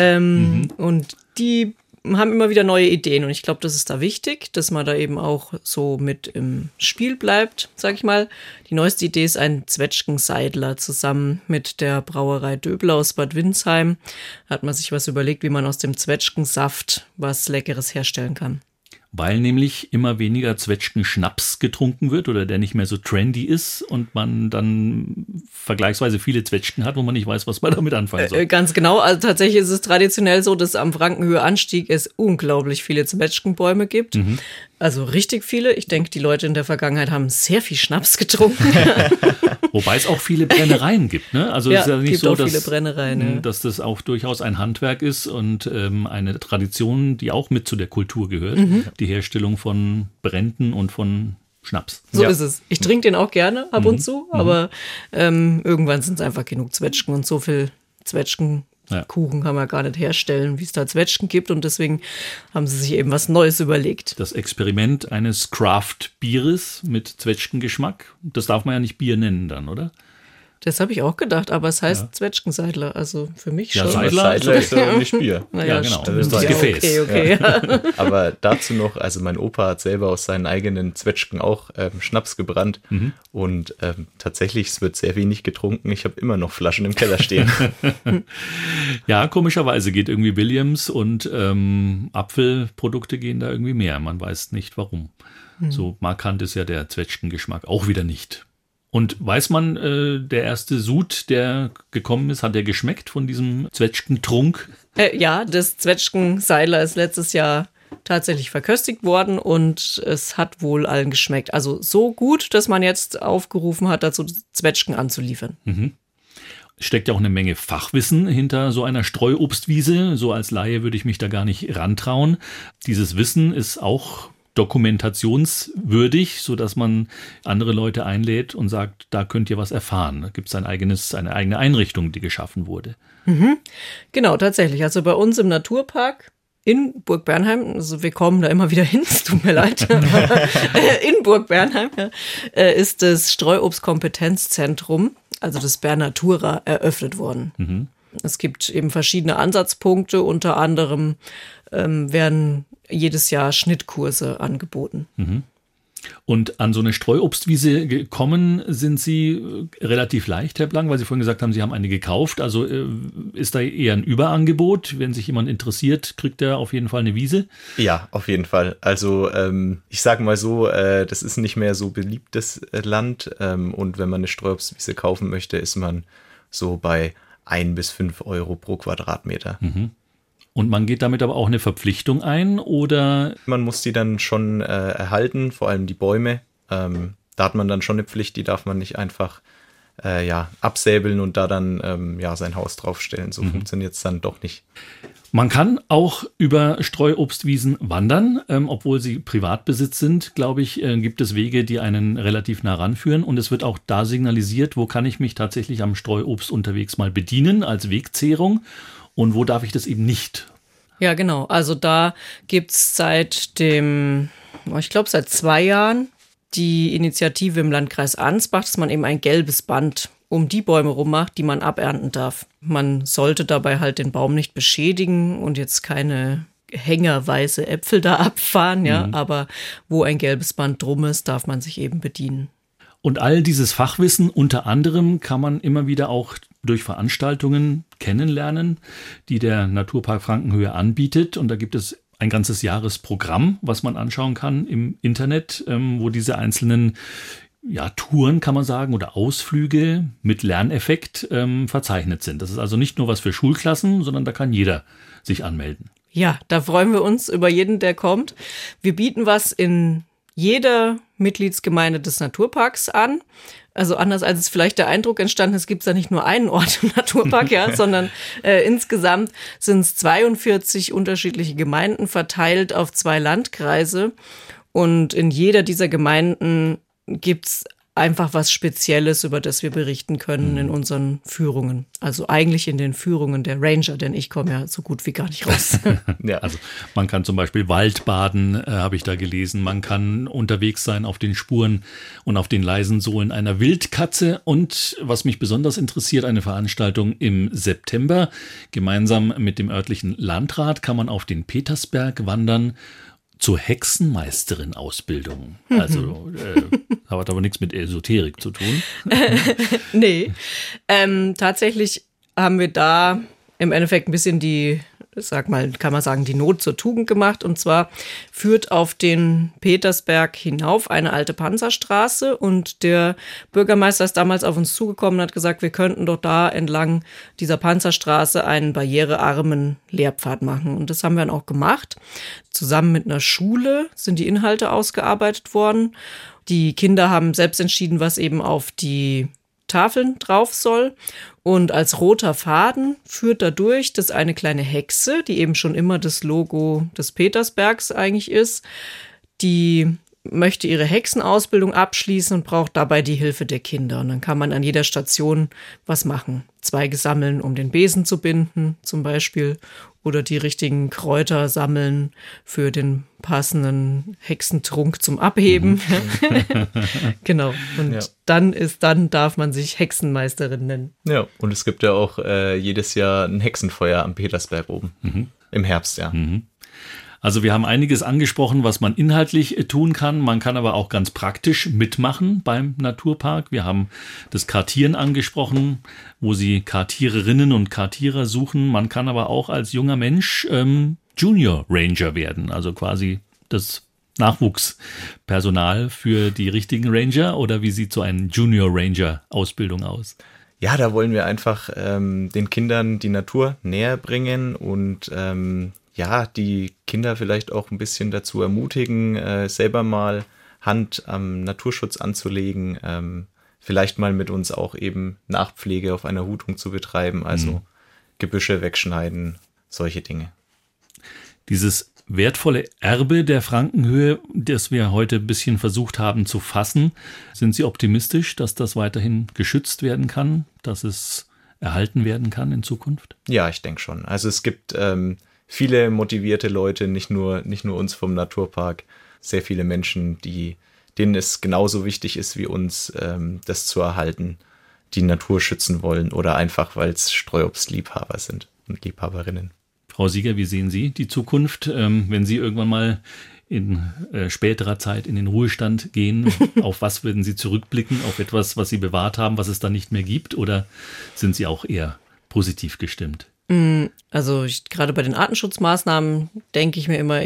Und die haben immer wieder neue Ideen und ich glaube, das ist da wichtig, dass man da eben auch so mit im Spiel bleibt, sag ich mal. Die neueste Idee ist ein Zwetschgenseidler zusammen mit der Brauerei Döbler aus Bad Windsheim. Da hat man sich was überlegt, wie man aus dem Zwetschgensaft was Leckeres herstellen kann. Weil nämlich immer weniger Zwetschgenschnaps getrunken wird oder der nicht mehr so trendy ist und man dann vergleichsweise viele Zwetschgen hat, wo man nicht weiß, was man damit anfangen soll. Ganz genau. Also tatsächlich ist es traditionell so, dass am Frankenhöhe-Anstieg es unglaublich viele Zwetschgenbäume gibt. Also richtig viele. Ich denke, die Leute in der Vergangenheit haben sehr viel Schnaps getrunken. Wobei es auch viele Brennereien gibt, ne? Also es ist ja nicht so, dass das auch durchaus ein Handwerk ist und eine Tradition, die auch mit zu der Kultur gehört. Die Herstellung von Bränden und von Schnaps. So ist es. Ich trinke den auch gerne ab und zu, aber irgendwann sind es einfach genug Zwetschgen und so viel Zwetschgenkuchen kann man gar nicht herstellen, wie es da Zwetschgen gibt und deswegen haben sie sich eben was Neues überlegt. Das Experiment eines Craft-Bieres mit Zwetschgengeschmack, das darf man ja nicht Bier nennen dann, oder? Das habe ich auch gedacht, aber es heißt Zwetschgenseidler, also für mich schon. Seidler ist ja nicht Bier. Ja, genau, das ist das Gefäß. Okay. Ja. Aber dazu noch, also mein Opa hat selber aus seinen eigenen Zwetschgen auch Schnaps gebrannt und tatsächlich, es wird sehr wenig getrunken. Ich habe immer noch Flaschen im Keller stehen. Ja, komischerweise geht irgendwie Williams und Apfelprodukte gehen da irgendwie mehr. Man weiß nicht warum. So markant ist ja der Zwetschgengeschmack auch wieder nicht. Und weiß man, der erste Sud, der gekommen ist, hat der geschmeckt von diesem Zwetschgentrunk? Ja, das Zwetschgenseidler ist letztes Jahr tatsächlich verköstigt worden und es hat wohl allen geschmeckt. Also so gut, dass man jetzt aufgerufen hat, dazu Zwetschgen anzuliefern. Steckt ja auch eine Menge Fachwissen hinter so einer Streuobstwiese. So als Laie würde ich mich da gar nicht rantrauen. Dieses Wissen ist auch dokumentationswürdig, sodass man andere Leute einlädt und sagt, da könnt ihr was erfahren. Da gibt es eine eigene Einrichtung, die geschaffen wurde. Genau, tatsächlich. Also bei uns im Naturpark in Burg Bernheim, also wir kommen da immer wieder hin, es tut mir leid, in Burg Bernheim ist das Streuobstkompetenzzentrum, also das Bernatura, eröffnet worden. Es gibt eben verschiedene Ansatzpunkte, unter anderem werden jedes Jahr Schnittkurse angeboten. Und an so eine Streuobstwiese gekommen sind Sie relativ leicht, Herr Blank, weil Sie vorhin gesagt haben, Sie haben eine gekauft. Also ist da eher ein Überangebot? Wenn sich jemand interessiert, kriegt er auf jeden Fall eine Wiese? Ja, auf jeden Fall. Also ich sage mal so, das ist nicht mehr so beliebtes Land. Und wenn man eine Streuobstwiese kaufen möchte, ist man so bei 1 bis 5 Euro pro Quadratmeter. Und man geht damit aber auch eine Verpflichtung ein, oder? Man muss die dann schon erhalten, vor allem die Bäume. da hat man dann schon eine Pflicht, die darf man nicht einfach absäbeln und da dann sein Haus draufstellen. So funktioniert es dann doch nicht. Man kann auch über Streuobstwiesen wandern, obwohl sie Privatbesitz sind, glaube ich, gibt es Wege, die einen relativ nah ranführen. Und es wird auch da signalisiert, wo kann ich mich tatsächlich am Streuobst unterwegs mal bedienen als Wegzehrung und wo darf ich das eben nicht. Ja, genau. Also da gibt's seit 2 Jahren die Initiative im Landkreis Ansbach, dass man eben ein gelbes Band um die Bäume rum macht, die man abernten darf. Man sollte dabei halt den Baum nicht beschädigen und jetzt keine hängerweise Äpfel da abfahren, ja, aber wo ein gelbes Band drum ist, darf man sich eben bedienen. Und all dieses Fachwissen unter anderem kann man immer wieder auch durch Veranstaltungen kennenlernen, die der Naturpark Frankenhöhe anbietet. Und da gibt es ein ganzes Jahresprogramm, was man anschauen kann im Internet, wo diese einzelnen Touren, kann man sagen, oder Ausflüge mit Lerneffekt verzeichnet sind. Das ist also nicht nur was für Schulklassen, sondern da kann jeder sich anmelden. Ja, da freuen wir uns über jeden, der kommt. Wir bieten was in jeder Mitgliedsgemeinde des Naturparks an. Also anders als es vielleicht der Eindruck entstanden ist, gibt es da nicht nur einen Ort im Naturpark, sondern insgesamt sind es 42 unterschiedliche Gemeinden verteilt auf 2 Landkreise. Und in jeder dieser Gemeinden gibt es einfach was Spezielles, über das wir berichten können in unseren Führungen. Also eigentlich in den Führungen der Ranger, denn ich komme ja so gut wie gar nicht raus. Ja, also man kann zum Beispiel Waldbaden, habe ich da gelesen. Man kann unterwegs sein auf den Spuren und auf den leisen Sohlen einer Wildkatze. Und was mich besonders interessiert, eine Veranstaltung im September. Gemeinsam mit dem örtlichen Landrat kann man auf den Petersberg wandern zur Hexenmeisterin-Ausbildung. Also hat aber nichts mit Esoterik zu tun. Nee, tatsächlich haben wir da im Endeffekt ein bisschen die Not zur Tugend gemacht. Und zwar führt auf den Petersberg hinauf eine alte Panzerstraße. Und der Bürgermeister ist damals auf uns zugekommen und hat gesagt, wir könnten doch da entlang dieser Panzerstraße einen barrierearmen Lehrpfad machen. Und das haben wir dann auch gemacht. Zusammen mit einer Schule sind die Inhalte ausgearbeitet worden. Die Kinder haben selbst entschieden, was eben auf die Tafeln drauf soll. Und als roter Faden führt dadurch, dass eine kleine Hexe, die eben schon immer das Logo des Petersbergs eigentlich ist, die möchte ihre Hexenausbildung abschließen und braucht dabei die Hilfe der Kinder. Und dann kann man an jeder Station was machen. Zweige sammeln, um den Besen zu binden zum Beispiel. Oder die richtigen Kräuter sammeln für den passenden Hexentrunk zum Abheben. Genau. Und dann darf man sich Hexenmeisterin nennen. Ja, und es gibt ja auch jedes Jahr ein Hexenfeuer am Petersberg oben. Im Herbst, ja. Also wir haben einiges angesprochen, was man inhaltlich tun kann. Man kann aber auch ganz praktisch mitmachen beim Naturpark. Wir haben das Kartieren angesprochen, wo Sie Kartiererinnen und Kartierer suchen. Man kann aber auch als junger Mensch Junior Ranger werden, also quasi das Nachwuchspersonal für die richtigen Ranger. Oder wie sieht so eine Junior Ranger Ausbildung aus? Ja, da wollen wir einfach den Kindern die Natur näher bringen und die Kinder vielleicht auch ein bisschen dazu ermutigen, selber mal Hand am Naturschutz anzulegen, vielleicht mal mit uns auch eben Nachpflege auf einer Hutung zu betreiben, also Gebüsche wegschneiden, solche Dinge. Dieses wertvolle Erbe der Frankenhöhe, das wir heute ein bisschen versucht haben zu fassen, sind Sie optimistisch, dass das weiterhin geschützt werden kann, dass es erhalten werden kann in Zukunft? Ja, ich denke schon. Also es gibt viele motivierte Leute, nicht nur uns vom Naturpark, sehr viele Menschen, denen es genauso wichtig ist wie uns, das zu erhalten, die Natur schützen wollen oder einfach, weil es Streuobstliebhaber sind und Liebhaberinnen. Frau Sieger, wie sehen Sie die Zukunft, wenn Sie irgendwann mal in späterer Zeit in den Ruhestand gehen? Auf was würden Sie zurückblicken? Auf etwas, was Sie bewahrt haben, was es dann nicht mehr gibt? Oder sind Sie auch eher positiv gestimmt? Also gerade bei den Artenschutzmaßnahmen denke ich mir immer,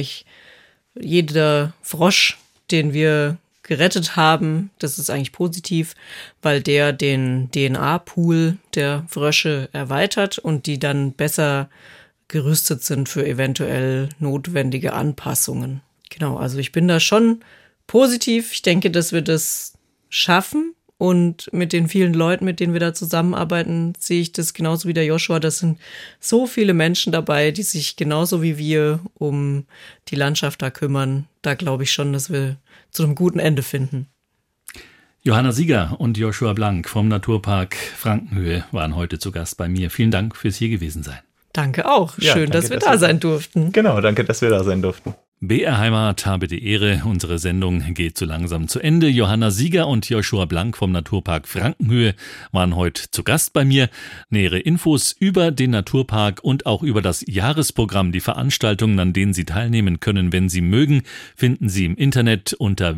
jeder Frosch, den wir gerettet haben, das ist eigentlich positiv, weil der den DNA-Pool der Frösche erweitert und die dann besser gerüstet sind für eventuell notwendige Anpassungen. Genau, also ich bin da schon positiv. Ich denke, dass wir das schaffen. Und mit den vielen Leuten, mit denen wir da zusammenarbeiten, sehe ich das genauso wie der Joshua. Das sind so viele Menschen dabei, die sich genauso wie wir um die Landschaft da kümmern. Da glaube ich schon, dass wir zu einem guten Ende finden. Johanna Sieger und Joshua Blank vom Naturpark Frankenhöhe waren heute zu Gast bei mir. Vielen Dank fürs hier gewesen sein. Danke auch. Schön, dass wir da sein durften. Genau, danke, dass wir da sein durften. BR Heimat habe die Ehre. Unsere Sendung geht so langsam zu Ende. Johanna Sieger und Joshua Blank vom Naturpark Frankenhöhe waren heute zu Gast bei mir. Nähere Infos über den Naturpark und auch über das Jahresprogramm, die Veranstaltungen, an denen Sie teilnehmen können, wenn Sie mögen, finden Sie im Internet unter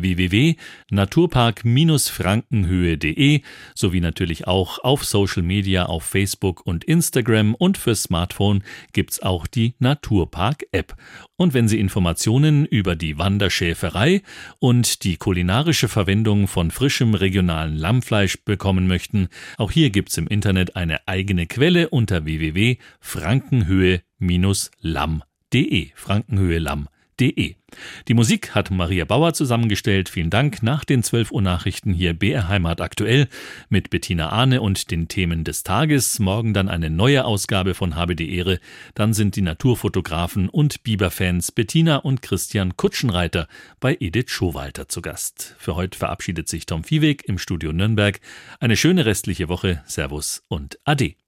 www.naturpark-frankenhöhe.de sowie natürlich auch auf Social Media, auf Facebook und Instagram, und fürs Smartphone gibt's auch die Naturpark-App. Und wenn Sie Informationen über die Wanderschäferei und die kulinarische Verwendung von frischem regionalen Lammfleisch bekommen möchten, auch hier gibt's im Internet eine eigene Quelle unter www.frankenhöhe-lamm.de. frankenhöhe-lamm.de. Die Musik hat Maria Bauer zusammengestellt. Vielen Dank. Nach den 12 Uhr Nachrichten hier BR Heimat aktuell mit Bettina Ahne und den Themen des Tages. Morgen dann eine neue Ausgabe von Habe die Ehre. Dann sind die Naturfotografen und Biberfans Bettina und Christian Kutschenreiter bei Edith Schowalter zu Gast. Für heute verabschiedet sich Tom Viehweg im Studio Nürnberg. Eine schöne restliche Woche. Servus und Ade.